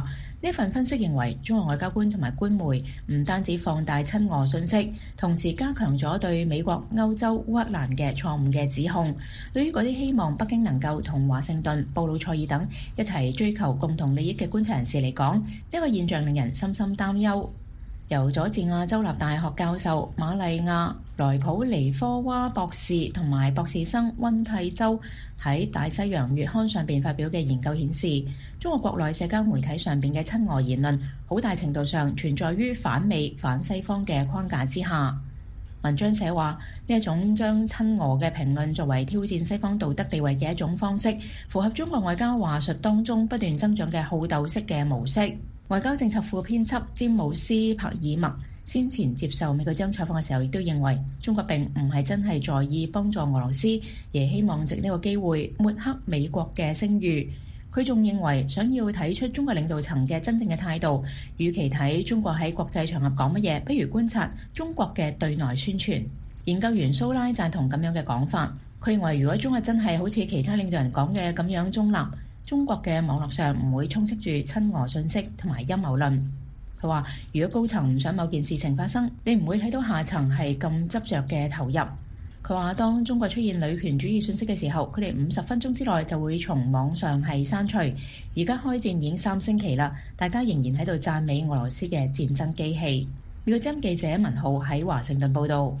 呢份分析認為，中國外交官同埋官媒唔單止放大親俄信息，同時加強咗對美國、歐洲、烏克蘭嘅錯誤嘅指控。對於嗰啲希望北京能夠同華盛頓、布魯塞爾等一齊追求共同利益嘅觀察人士嚟講，呢個現象令人深深擔憂。由佐治亞州立大學教授瑪麗亞萊普尼科娃博士同埋博士生溫蒂州喺大西洋月刊上邊發表嘅研究顯示，中國國內社交媒體上邊嘅親俄言論好大程度上存在於反美反西方嘅框架之下。文章寫話，呢一種將親俄嘅評論作為挑戰西方道德地位嘅一種方式，符合中國外交話術當中不斷增長嘅好鬥式嘅模式。外交政策副編輯詹姆斯·帕爾默先前接受美國之音採訪嘅時候，亦都認為中國並唔係真係在意幫助俄羅斯，而希望藉呢個機會抹黑美國嘅聲譽。佢仲認為，想要睇出中國領導層嘅真正嘅態度，與其睇中國喺國際場合講乜嘢，不如觀察中國嘅對內宣傳。研究員蘇拉贊同咁樣嘅講法，佢認為如果中國真係好似其他領導人講嘅咁樣中立，中國嘅網絡上唔會充斥住親俄信息同埋陰謀論。佢話：如果高層唔想某件事情發生，你唔會睇到下層係咁執着嘅投入。佢話：當中國出現女權主義信息嘅時候，佢哋50分鐘之內就會從網上係刪除。而家開戰已經3星期啦，大家仍然喺度讚美俄羅斯嘅戰爭機器。美國之音記者文浩喺華盛頓報導。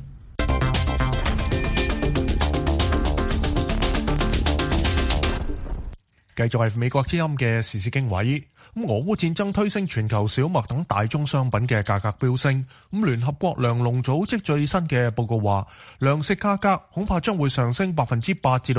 繼續係美國之音嘅時事經緯。俄烏戰爭推升全球小麥等大宗商品嘅價格飆升。聯合國糧農組織最新嘅報告話，糧食價格恐怕將會上升8%至到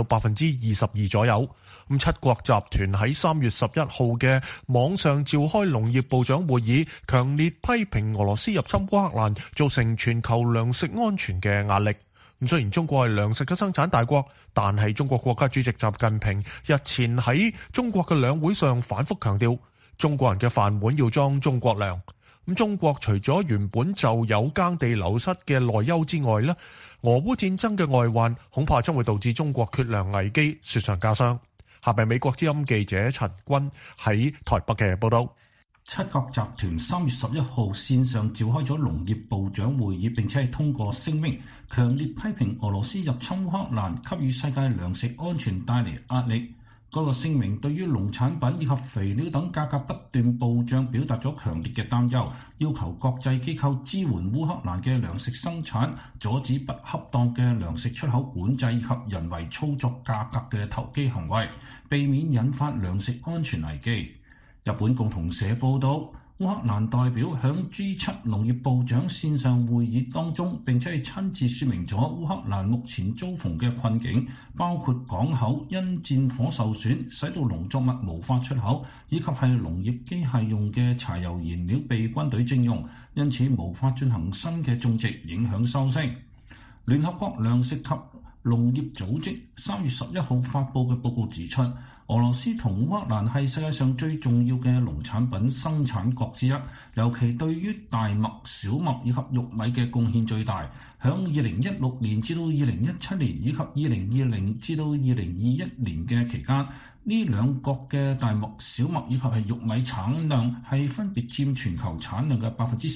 22%左右。七國集團喺3月11號嘅網上召開農業部長會議，強烈批評俄羅斯入侵烏克蘭，造成全球糧食安全嘅壓力。雖然中國係糧食嘅生產大國，但係中國國家主席習近平日前喺中國嘅兩會上反覆強調，中國人嘅飯碗要裝中國糧。中國除咗原本就有耕地流失嘅內憂之外呢，俄烏戰爭嘅外患恐怕將會導致中國缺糧危機雪上加霜。下邊美國之音記者陳君喺台北嘅報道。 七國集團3月11號線上召開咗農業部長會議，並且係通過聲明，強烈批評俄羅斯入侵烏克蘭，給予世界糧食安全帶嚟壓力。嗰個聲明對於農產品以及肥料等價格不斷暴漲表達咗強烈嘅擔憂，要求國際機構支援烏克蘭嘅糧食生產，阻止不恰當嘅糧食出口管制以及人為操作價格嘅投機行為，避免引發糧食安全危機。日本共同社報道，烏克蘭代表響 G7 農業部長線上會議當中，並且係親自說明咗烏克蘭目前遭逢嘅困境，包括港口因戰火受損，使到農作物無法出口，以及係農業機械用嘅柴油燃料被軍隊徵用，因此無法進行新嘅種植，影響收成。聯合國糧食及農業組織3月11號發佈嘅報告指出，俄羅斯同烏克蘭係世界上最重要嘅農產品生產國之一，尤其對於大麥、小麥以及玉米嘅貢獻最大。響2016年至到2017年以及2020至到2021年嘅期間，呢兩國嘅大麥、小麥以及係玉米產量係分別佔全球產量嘅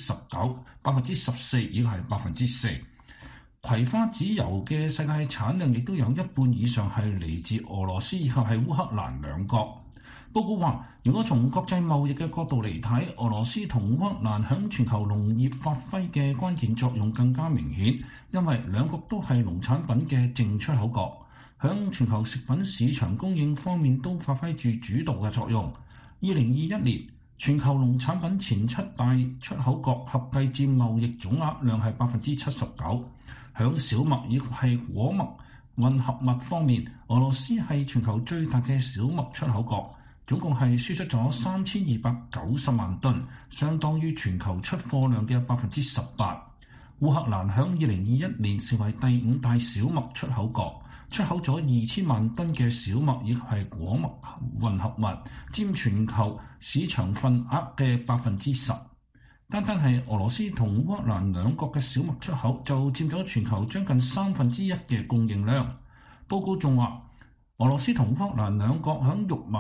19%、14%以及係4%。葵花籽油嘅世界產量亦都有一半以上係嚟自俄羅斯以及係烏克蘭兩國。報告話，如果從國際貿易嘅角度嚟睇，俄羅斯同烏克蘭響全球農業發揮嘅關鍵作用更加明顯，因為兩國都係農產品嘅淨出口國，響全球食品市場供應方面都發揮住主導嘅作用。2021年，全球農產品前7大出口國合計佔貿易總額量係79%。響小麥以及係果麥混合物方面，俄羅斯係全球最大嘅小麥出口國，總共係輸出咗3290萬噸，相當於全球出貨量嘅18%。烏克蘭響2021年成為第5大小麥出口國，出口咗2000萬噸嘅小麥以及係果麥混合物，佔全球市場份額嘅10%。單係俄羅斯同烏克蘭兩國嘅小麥出口就佔咗全球將近1/3嘅供應量。報告仲話，俄羅斯同烏克蘭兩國響玉米、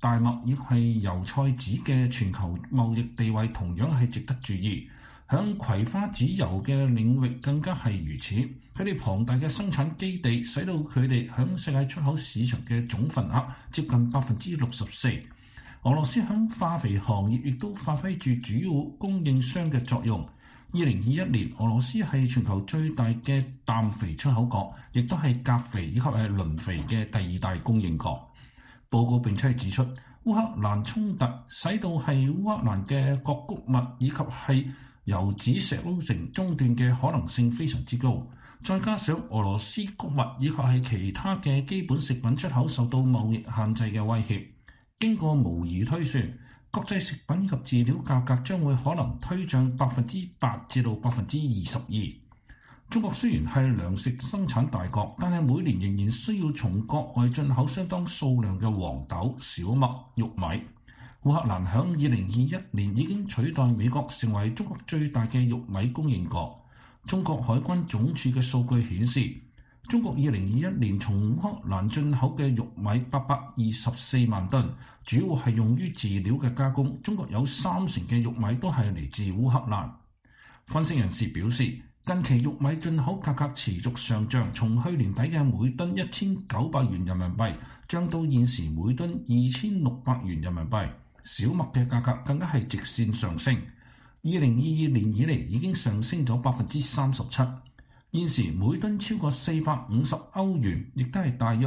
大麥亦係油菜籽嘅全球貿易地位同樣係值得注意。響葵花籽油嘅領域更加係如此。佢哋龐大嘅生產基地使到佢哋響世界出口市場嘅總份額接近64%。俄羅斯響化肥行業亦都發揮住主要供應商嘅作用。2021年，俄羅斯係全球最大嘅氮肥出口國，亦都係鉀肥以及係磷肥嘅第2大供應國。報告並且指出，烏克蘭衝突使到係烏克蘭嘅穀谷物以及係油脂石膏城中斷嘅可能性非常之高，再加上俄羅斯穀物以及係其他嘅基本食品出口受到貿易限制嘅威脅，經過模擬推算，國際食品以及飼料價格將會可能推漲8%至到22%。中國雖然係糧食生產大國，但係每年仍然需要從國外進口相當數量嘅黃豆、小麥、玉米。烏克蘭響2021年已經取代美國成為中國最大嘅玉米供應國。中國海關總署嘅數據顯示，中國2021年從烏克蘭進口嘅玉米824萬噸，主要係用於飼料嘅加工。中國有30%嘅玉米都係嚟自烏克蘭。分析人士表示，近期玉米進口價格持續上漲，從去年底嘅每噸1900元人民幣漲到現時每噸2600元人民幣。小麥嘅價格更加係直線上升，2022年以嚟已經上升咗37%。現時每噸超過450歐元，亦都係大約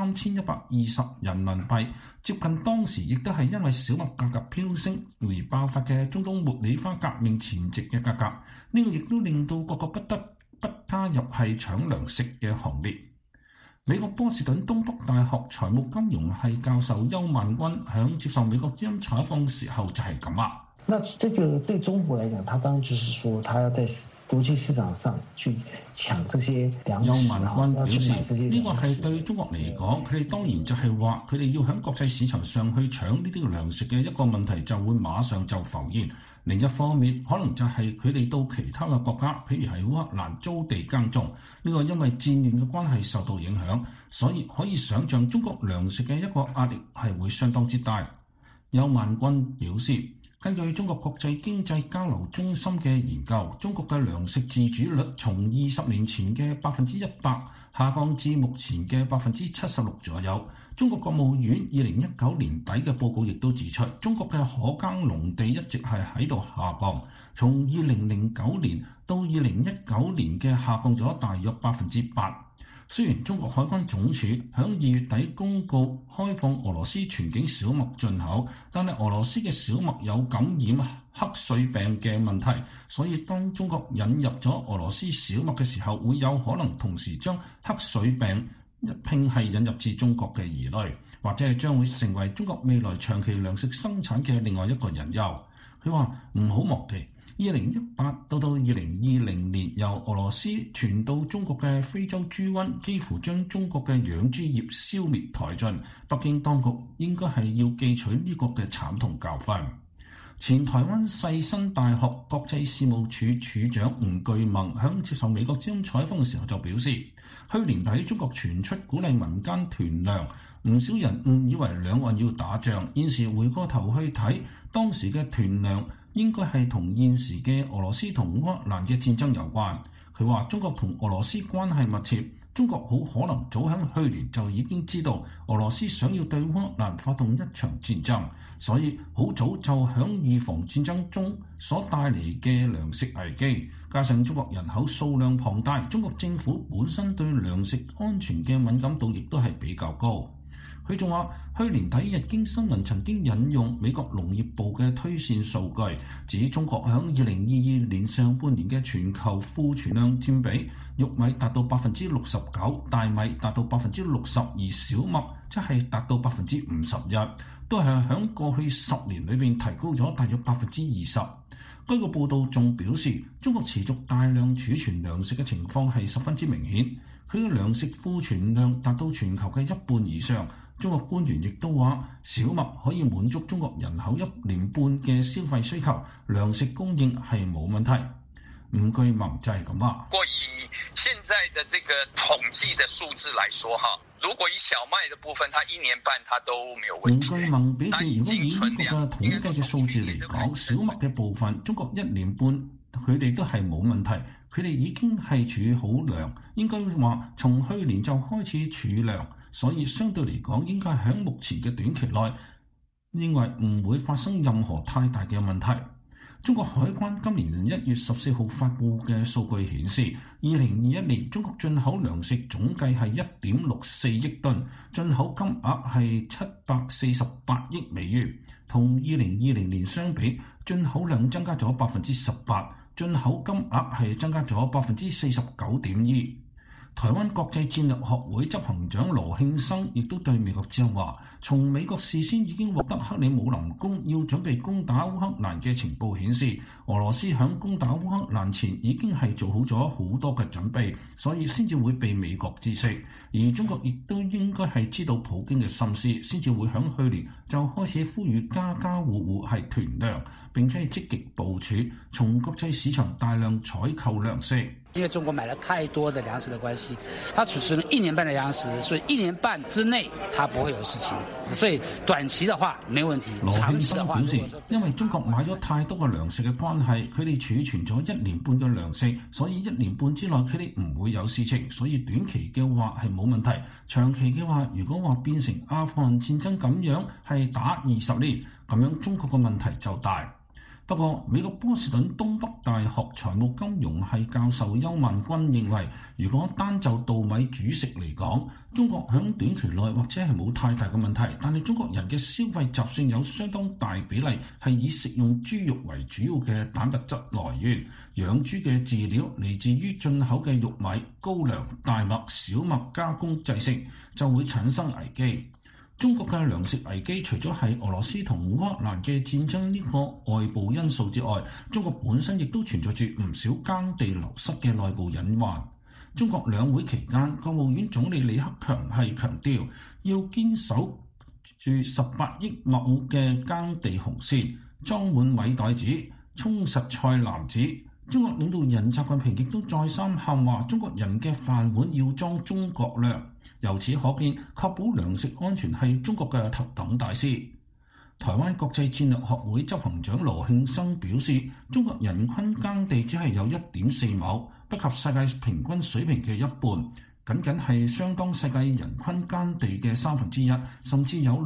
3120人民幣，接近當時亦都係因為小麥價格飆升而爆發嘅中東茉莉花革命前夕嘅價格。呢個亦都令到各國不得不加入係搶糧食嘅行列。美國波士頓東北大學財務金融系教授邱萬君響接受美國之音採訪時候就係咁啊。 那這個對中國來講，他當然就是說，他要在國際市場上去搶這些糧食。 邱萬君表示，呢個係對中國嚟講，佢哋當然就係話，佢哋要喺國際市場上去搶呢啲糧食嘅一個問題就會馬上就浮現。另一方面，可能就係佢哋到其他嘅國家，譬如係烏克蘭租地耕種，呢個因為戰亂嘅關係受到影響，所以可以想像中國糧食嘅一個壓力係會相當之大。邱萬君表示，根據中國國際經濟交流中心嘅研究，中國嘅糧食自主率從20年前嘅100%下降至目前嘅76%左右。中國國務院2019年底嘅報告亦都指出，中國嘅可耕農地一直係喺度下降，從2009年到2019年嘅下降咗大約8%。雖然中國海關總署響2月底公告開放俄羅斯全境小麥進口，但係俄羅斯嘅小麥有感染黑水病嘅問題，所以當中國引入咗俄羅斯小麥嘅時候，會有可能同時將黑水病一併係引入至中國嘅疑慮，或者係將會成為中國未來長期糧食生產嘅另外一個隱憂。佢話唔好忘記，2018到2020年由俄羅斯傳到中國嘅非洲豬瘟，幾乎將中國嘅養豬業消滅殆盡。北京當局應該係要記取呢個嘅慘痛教訓。前台灣世新大學國際事務處處長吳巨萌響接受美國之音採訪嘅時候就表示，去年底中國傳出鼓勵民間團糧，唔少人誤以為兩岸要打仗。現時回過頭去睇，當時嘅團糧應該係同現時嘅俄羅斯同烏克蘭嘅戰爭有關。佢話中國同俄羅斯關係密切，中國好可能早喺去年就已經知道俄羅斯想要對烏克蘭發動一場戰爭，所以好早就響預防戰爭中所帶嚟嘅糧食危機，加上中國人口數量龐大，中國政府本身對糧食安全嘅敏感度亦都係比較高。佢仲話，去年底日經新聞曾經引用美國農業部嘅推算數據，指中國響2022年上半年嘅全球庫存量佔比，玉米達到69%，大米達到60%，而小麥即係達到51%，都係響過去10年裏邊提高咗大約20%。該個報道仲表示，中國持續大量儲存糧食嘅情況係十分之明顯，佢嘅糧食庫存量達到全球嘅1半以上。中國官員亦都話，小麥可以滿足中國人口1年半嘅消費需求，糧食供應係冇問題。吳巨萌就係咁話。 過以現在的這個統計的數字來說， 如果以小麥的部分，它1年半它都沒有問題。 吳巨文表示，如果以呢個嘅統計嘅數字嚟講，小麥嘅部分，中國1年半佢哋都係冇問題，佢哋已經係儲好糧，應該話從去年就開始儲糧，所以相對嚟講，應該喺目前嘅短期內，認為唔會發生任何太大嘅問題。中國海關今年1月14號發布嘅數據顯示，2021年中國進口糧食總計係1.64億噸，進口金額係748億美元，同2020年相比，進口量增加咗18%，進口金額係增加咗49.2%。台灣國際戰略學會執行長羅慶生亦都對美國之音話，從美國事先已經獲得克里姆林宮要準備攻打烏克蘭嘅情報顯示，俄羅斯響攻打烏克蘭前已經係做好咗好多嘅準備，所以先至會被美國知悉。而中國亦都應該係知道普京嘅心思，先至會響去年就開始呼籲家家戶戶係囤糧，並且係積極部署從國際市場大量採購糧食。 因為中國買了太多的糧食的關係，它儲存了1年半的糧食，所以1年半之內它不會有事情，所以短期的話沒問題。 羅慶生表示，因為中國買咗太多嘅糧食嘅關係，佢哋儲存咗1年半嘅糧食，所以1年半之內佢哋唔會有事情，所以短期嘅話係冇問題。長期嘅話，如果話變成阿富汗戰爭咁樣係打20年，咁樣中國嘅問題就大。不過，美國波士頓東北大學財務金融系教授邱萬軍認為，如果單就稻米主食嚟講，中國響短期內或者係冇太大嘅問題，但係中國人嘅消費習慣有相當大比例係以食用豬肉為主要嘅蛋白質來源，養豬嘅飼料嚟自於進口嘅玉米、高粱、大麥、小麥加工製食，就會產生危機。中國嘅糧食危機除咗係俄羅斯同烏克蘭嘅戰爭呢個外部因素之外，中國本身亦都存在住唔少耕地流失嘅內部隱患。中國兩會期間，國務院總理李克強係強調要堅守住18億畝嘅耕地紅線，裝滿米袋子，充實菜籃子。中國領導人習近平亦都再三喊話，中國人嘅飯碗要裝中國糧。由此可見，確保糧食安全係中國嘅頭等大事。台灣國際戰略學會執行長羅慶生表示，中國人均耕地只係有1.4畝，不及世界平均水平嘅一半，僅係相當世界人均耕地嘅1/3，甚至有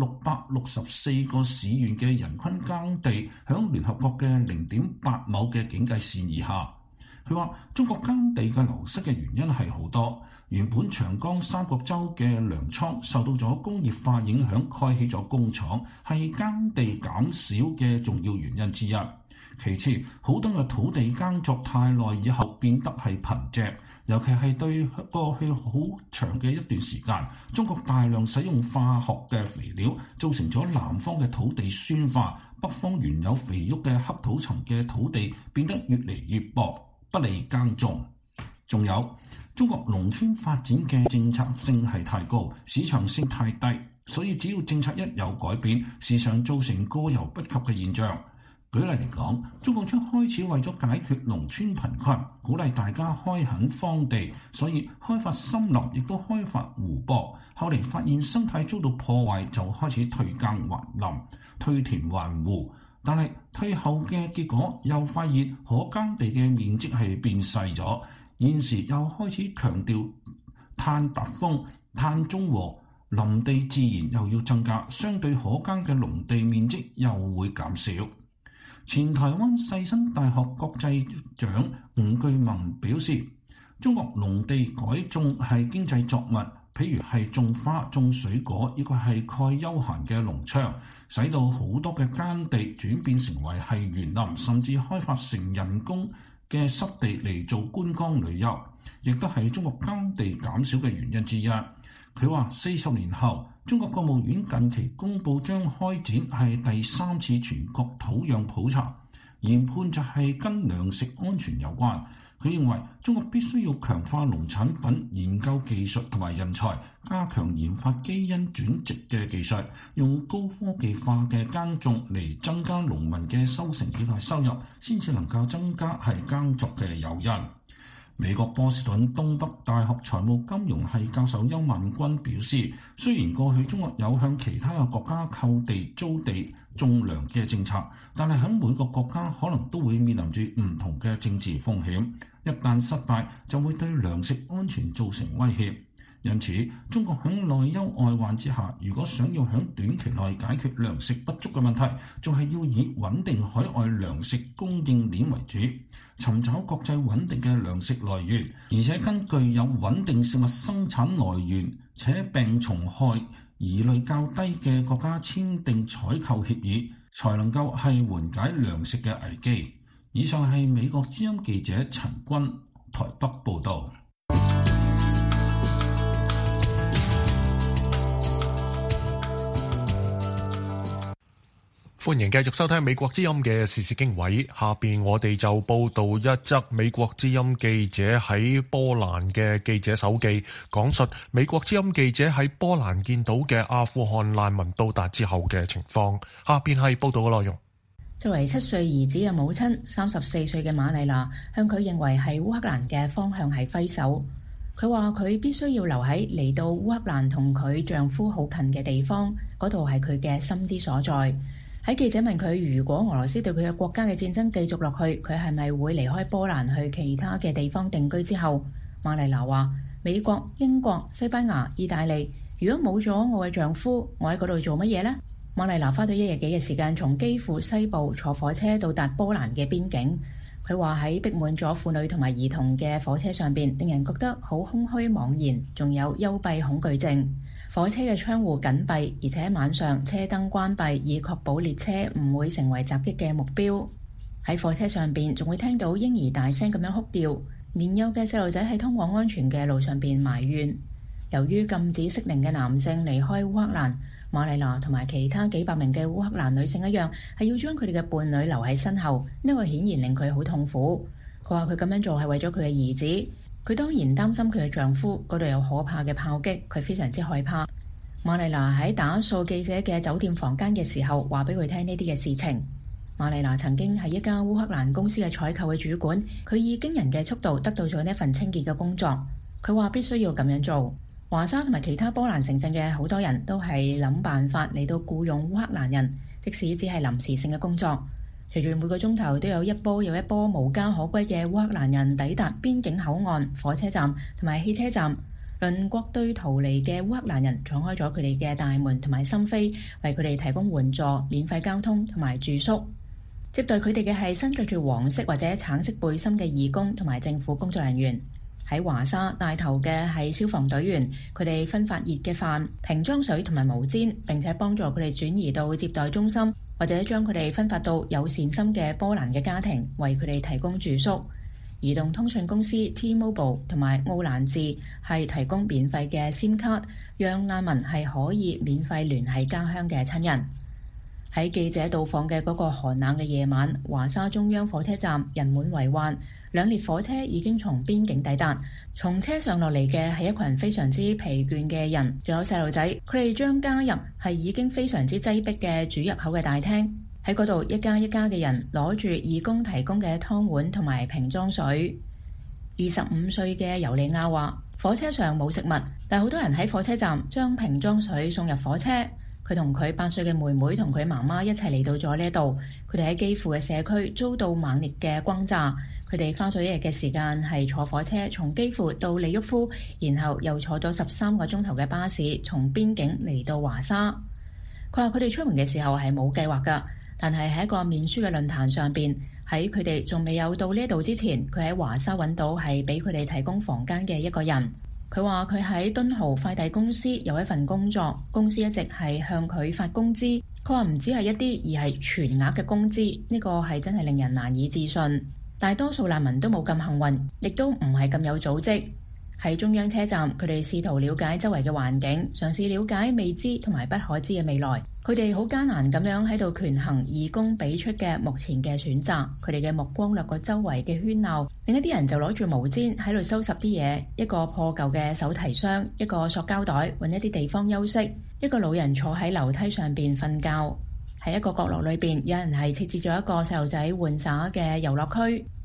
664個市縣嘅人均耕地響聯合國嘅0.8畝嘅警戒線以下。佢話：中國耕地嘅流失嘅原因係好多，原本長江三角洲嘅糧倉受到咗工業化影響，開起咗工廠，係耕地減少嘅重要原因之一。其次，好多嘅土地耕作太耐以後變得係貧瘠，尤其係對過去好長嘅一段時間，中國大量使用化學嘅肥料，造成咗南方嘅土地酸化，北方原有肥沃嘅黑土層嘅土地變得越嚟越薄，不利耕種。仲有中國農村發展嘅政策性係太高，市場性太低，所以只要政策一有改變，時常造成過猶不及嘅現象。舉例嚟講，中國一開始為咗解決農村貧困，鼓勵大家開墾荒地，所以開發森林亦都開發湖泊。後嚟發現生態遭到破壞，就開始退耕還林、退田還湖。但係退後嘅結果又發現可耕地嘅面積係變細咗，現時又開始強調碳達峰、碳中和，林地自然又要增加，相對可耕嘅農地面積又會減少。前台灣世新大學國際長吳巨文表示，中國農地改種係經濟作物，譬如係種花、種水果，呢個係蓋休閒嘅農場，使到好多嘅耕地轉變成為係園林，甚至開發成人工嘅濕地嚟做觀光旅遊，亦都係中國耕地減少嘅原因之一。佢話40年後，中國國務院近期公布將開展係第3次全國土壤普查，研判就係跟糧食安全有關。佢認為中國必須要強化農產品研究技術同埋人才，加強研發基因轉植嘅技術，用高科技化嘅耕種嚟增加農民嘅收成以及收入，先至能夠增加係耕作嘅誘因。 美國波士頓東北大學財務金融系教授邱萬軍表示，雖然過去中國有向其他嘅國家購地、租地、種糧嘅政策，但係喺每個國家可能都會面臨住唔同嘅政治風險，一旦失敗就會對糧食安全造成威脅。因此，中國喺內憂外患之下，如果想要喺短期內解決糧食不足嘅問題，仲係要以穩定海外糧食供應鏈為主，尋找國際穩定嘅糧食來源，而且跟具有穩定食物生產來源且病蟲害疑慮較低嘅國家簽訂採購協議，才能夠係緩解糧食嘅危機。以上係美國之音記者陳君台北報導。 歡迎繼續收聽美國之音嘅時事經緯，下邊我哋就報道一則美國之音記者喺波蘭嘅記者手記，講述美國之音記者喺波蘭見到嘅阿富汗難民到達之後嘅情況。下邊係報道嘅內容。 作為7歲兒子嘅母親，34歲嘅瑪麗娜向佢認為係烏克蘭嘅方向係揮手。佢話佢必須要留喺離到烏克蘭同佢丈夫好近嘅地方，嗰度係佢嘅心之所在。喺記者問佢如果俄羅斯對佢嘅國家嘅戰爭繼續落去，佢係咪會離開波蘭去其他嘅地方定居之後，瑪麗娜話：美國、英國、西班牙、意大利，如果冇咗我嘅丈夫，我喺嗰度做乜嘢呢？瑪麗娜花咗1日幾嘅時間從基輔西部坐火車到達波蘭嘅邊境。佢話喺逼滿咗婦女同埋兒童嘅火車上邊，令人覺得好空虛茫然，仲有幽閉恐懼症。火車嘅窗戶緊閉，而且晚上車燈關閉，以確保列車唔會成為襲擊嘅目標。喺火車上邊仲會聽到嬰兒大聲咁樣哭叫，年幼嘅細路仔喺通往安全嘅路上邊埋怨。由於禁止適齡嘅男性離開烏克蘭，瑪麗娜同埋其他幾百名嘅烏克蘭女性一樣，係要將佢哋嘅伴侶留喺身後。呢個顯然令佢好痛苦。佢話佢咁樣做係為咗佢嘅兒子。佢當然擔心佢嘅丈夫，嗰度有可怕嘅炮擊，佢非常之害怕。瑪麗娜喺打掃記者嘅酒店房間嘅時候，話俾佢聽呢啲嘅事情。瑪麗娜曾經係一家烏克蘭公司嘅採購嘅主管，佢以驚人嘅速度得到咗呢份清潔嘅工作。佢話必須要咁樣做。華沙同埋其他波蘭城鎮嘅好多人都係諗辦法嚟到僱用烏克蘭人，即使只係臨時性嘅工作。隨住每個鐘頭都有一波又一波無家可歸嘅烏克蘭人抵達邊境口岸、火車站同埋汽車站，鄰國對逃離嘅烏克蘭人敞開咗佢哋嘅大門同埋心扉，為佢哋提供援助、免費交通同埋住宿。接待佢哋嘅係身着住黃色或者橙色背心嘅義工同埋政府工作人員。喺華沙帶頭嘅係消防隊員，佢哋分發熱嘅飯、瓶裝水同埋毛巾，並且幫助佢哋轉移到接待中心，或者將佢哋分發到有善心嘅波蘭嘅家庭，為佢哋提供住宿。移動通訊公司 T-Mobile 同埋奧蘭治係提供免費嘅 SIM 卡，讓難民係可以免費聯繫家鄉嘅親人。喺記者到訪嘅嗰個寒冷嘅夜晚，華沙中央火車站人滿為患，2列火車已經從邊境抵達。從車上落嚟嘅係一群非常之疲倦嘅人，仲有細路仔，佢哋將加入係已經非常之擠迫嘅主入口嘅大廳。喺嗰度一家一家嘅人攞住義工提供嘅湯碗同埋瓶裝水。25歲嘅尤利亞話：火車上冇食物，但好多人喺火車站將瓶裝水送入火車。佢同佢8歲嘅妹妹同佢媽媽一齊嚟到咗呢度。佢哋喺基輔嘅社區遭到猛烈嘅轟炸。佢哋花咗1日嘅時間係坐火車從基輔到利沃夫，然後又坐咗13個鐘頭嘅巴士從邊境嚟到華沙。佢話佢哋出門嘅時候係冇計劃㗎，但係喺一個面書嘅論壇上邊，喺佢哋仲未有到呢度之前，佢喺華沙揾到係俾佢哋提供房間嘅一個人。佢話佢喺敦豪快遞公司有一份工作，公司一直係向佢發工資。佢話唔止係一啲，而係全額嘅工資，呢個係真係令人難以置信。大多數難民都冇咁幸運，亦都唔係咁有組織。喺中央車站，佢哋試圖了解周圍嘅環境，嘗試了解未知同埋不可知嘅未來。佢哋好艱難咁樣喺度權衡義工俾出嘅目前嘅選擇。佢哋嘅目光掠過周圍嘅喧鬧，另一啲人就攞住毛氈喺度收拾啲嘢，一個破舊嘅手提箱，一個塑膠袋，揾一啲地方休息。一個老人坐喺樓梯上邊瞓覺。喺一個角落裏邊，有人係設置咗一個細路仔玩耍嘅遊樂區。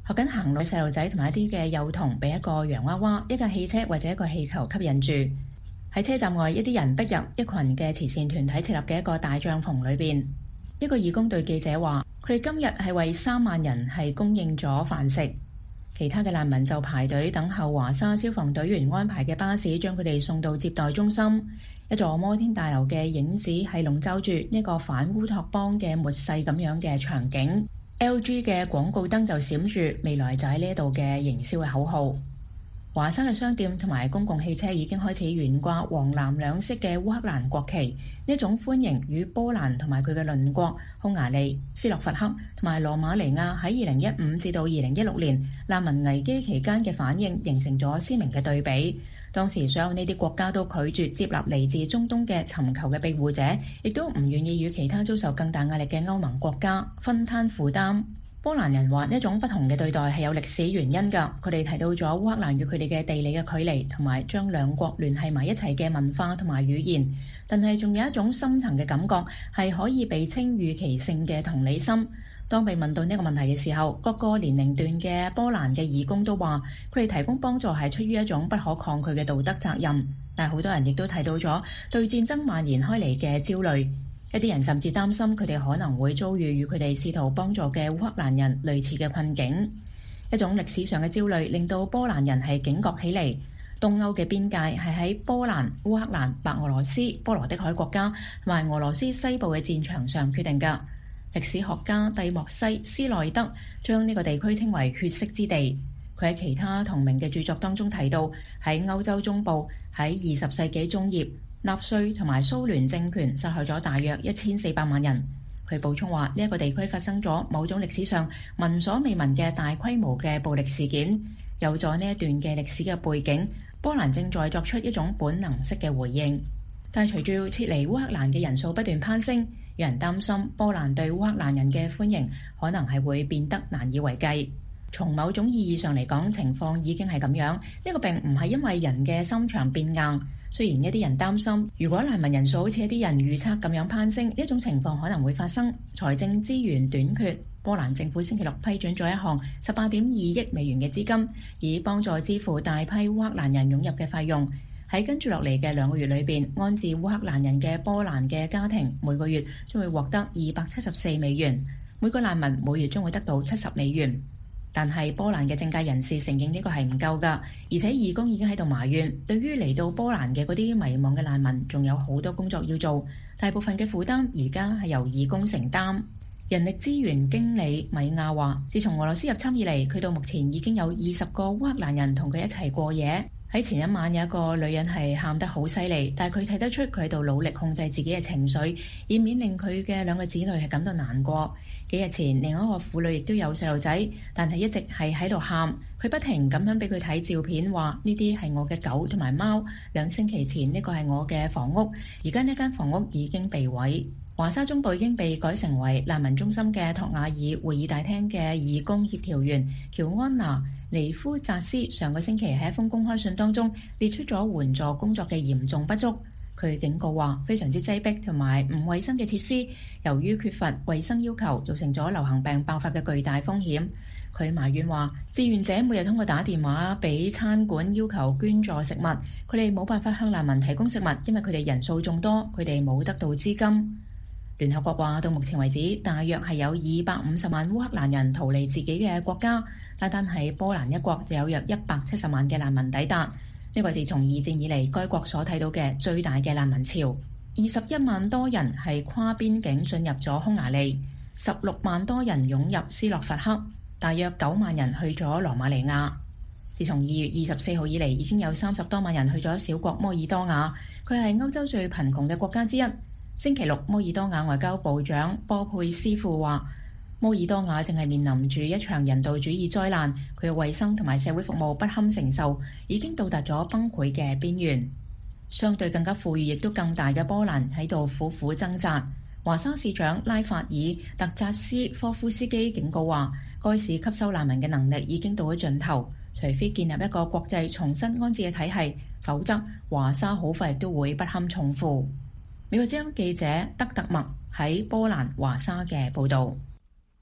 學緊行路嘅細路仔同埋一啲嘅幼童被一個洋娃娃、一架汽車或者一個氣球吸引住。喺車站外，一啲人逼入一群嘅慈善團體設立嘅一個大帳篷裏邊。一個義工對記者話：佢哋今日係為3萬人係供應咗飯食。其他嘅難民就排隊等候華沙消防隊員安排嘅巴士將佢哋送到接待中心。一座摩天大樓嘅影子係籠罩住呢個反烏托邦嘅末世咁樣嘅場景。LG 嘅廣告燈就閃住未來就喺呢度嘅營銷嘅口號。華沙嘅商店同埋公共汽車已經開始懸掛黃藍兩色嘅烏克蘭國旗，呢種歡迎與波蘭同埋佢嘅鄰國匈牙利、斯洛伐克同埋羅馬尼亞喺2015至到2016年難民危機期間嘅反應形成咗鮮明嘅對比。當時所有呢啲國家都拒絕接納嚟自中東嘅尋求嘅庇護者，亦都唔願意與其他遭受更大壓力嘅歐盟國家分攤負擔。波蘭人話呢種不同嘅對待係有歷史原因㗎，佢哋提到咗烏克蘭與佢哋嘅地理嘅距離同埋將兩國聯繫埋一齊嘅文化同埋語言，但係仲有一種深層嘅感覺係可以被稱預期性嘅同理心。當被問到呢個問題嘅時候，各個年齡段嘅波蘭嘅義工都話佢哋提供幫助係出於一種不可抗拒嘅道德責任，但係好多人亦都提到咗對戰爭蔓延開嚟嘅焦慮。一啲人甚至擔心佢哋可能會遭遇與佢哋試圖幫助嘅烏克蘭人類似嘅困境。一種歷史上嘅焦慮令到波蘭人係警覺起嚟。東歐嘅邊界係喺波蘭、烏克蘭、白俄羅斯、波羅的海國家同埋俄羅斯西部嘅戰場上決定㗎。歷史學家蒂莫西·斯內德將呢個地區稱為血色之地。佢喺其他同名嘅著作當中提到，喺歐洲中部喺20世紀中葉，納粹同埋蘇聯政權殺害咗大約1400萬人。佢補充話，呢一個地區發生咗某種歷史上聞所未聞嘅大規模嘅暴力事件。有咗呢一段嘅歷史嘅背景，波蘭正在作出一種本能式嘅回應。但係隨住撤離烏克蘭嘅人數不斷攀升，有人擔心波蘭對烏克蘭人嘅歡迎可能係會變得難以為繼。從某種意義上嚟講，情況已經係咁樣。呢個並唔係因為人嘅心腸變硬。雖然一啲人擔心，如果難民人數好似一啲人預測咁樣攀升，呢一種情況可能會發生。財政資源短缺，波蘭政府星期六批准咗一項18.2億美元嘅資金，以幫助支付大批烏克蘭人湧入嘅費用。喺跟住落嚟嘅2個月裏邊，安置烏克蘭人嘅波蘭嘅家庭每個月將會獲得274美元，每個難民每月將會得到70美元。但係波蘭嘅政界人士承認呢個係唔夠㗎，而且義工已經喺度埋怨，對於嚟到波蘭嘅嗰啲迷茫嘅難民，仲有好多工作要做，大部分嘅負擔而家係由義工承擔。人力資源經理米亞話，自從俄羅斯入侵以嚟，佢到目前已經有20個烏克蘭人同佢一齊過夜。喺前一晚有一個女人係喊得好犀利，但係佢睇得出佢喺度努力控制自己嘅情緒，以免令佢嘅2個子女係感到難過。幾日前，另一個婦女亦都有細路仔，但係一直係喺度喊。佢不停咁樣俾佢睇照片，話呢啲係我嘅狗同埋貓。2星期前呢個係我嘅房屋，而家呢間房屋已經被毀。華沙中部已經被改成為難民中心嘅托瓦爾會議大廳嘅義工協調員喬安娜尼夫扎斯上個星期喺一封公開信當中列出咗援助工作嘅嚴重不足。佢警告話，非常之擠迫同埋唔衛生嘅設施，由於缺乏衛生要求，造成咗流行病爆發嘅巨大風險。佢埋怨話，志願者每日通過打電話俾餐館要求捐助食物，佢哋冇辦法向難民提供食物，因為佢哋人數眾多，佢哋冇得到資金。聯合國話，到目前為止，大約係有250萬烏克蘭人逃離自己嘅國家，單係波蘭一國就有約170萬嘅難民抵達。呢個自從2戰以嚟，該國所睇到嘅最大嘅難民潮。21萬多人係跨邊境進入咗匈牙利，16萬多人湧入斯洛伐克，大約9萬人去咗羅馬尼亞。自從2月24號以嚟，已經有30多萬人去咗小國摩爾多瓦，佢係歐洲最貧窮嘅國家之一。星期六，摩爾多瓦外交部長波佩斯庫話，摩爾多瓦正係面臨住一場人道主義災難，佢嘅衛生同埋社會服務不堪承受，已經到達咗崩潰嘅邊緣。相對更加富裕亦都更大嘅波蘭喺度苦苦掙扎。華沙市長拉法爾特扎斯科夫斯基警告話，該市吸收難民嘅能力已經到咗盡頭，除非建立一個國際重新安置嘅體系，否則華沙好快亦都會不堪重負。美國之音記者德特默喺波蘭華沙嘅報導。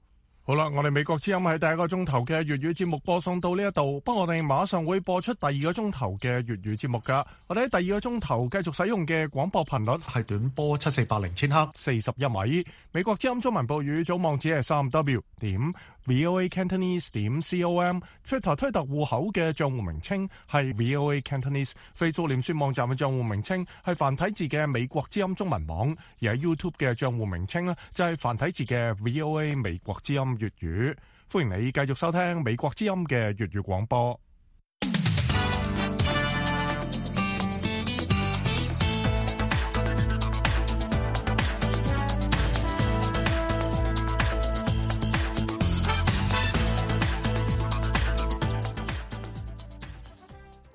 好啦，我哋美國之音喺第一個鐘頭嘅粵語節目播送到呢一度，不過我哋馬上會播出第二個鐘頭嘅粵語節目噶。我哋喺第二個鐘頭繼續使用嘅廣播頻率係短波7480千赫41米。美國之音中文報語組網址係 3w.voacantonese.com。Twitter 推特戶口嘅賬戶名稱係 VOA Cantonese。Facebook 臉書網站嘅賬戶名稱係繁體字嘅美國之音中文網，而喺 YouTube 嘅賬戶名稱呢就係繁體字嘅 VOA 美國之音粵語。歡迎你繼續收聽美國之音嘅粵語廣播。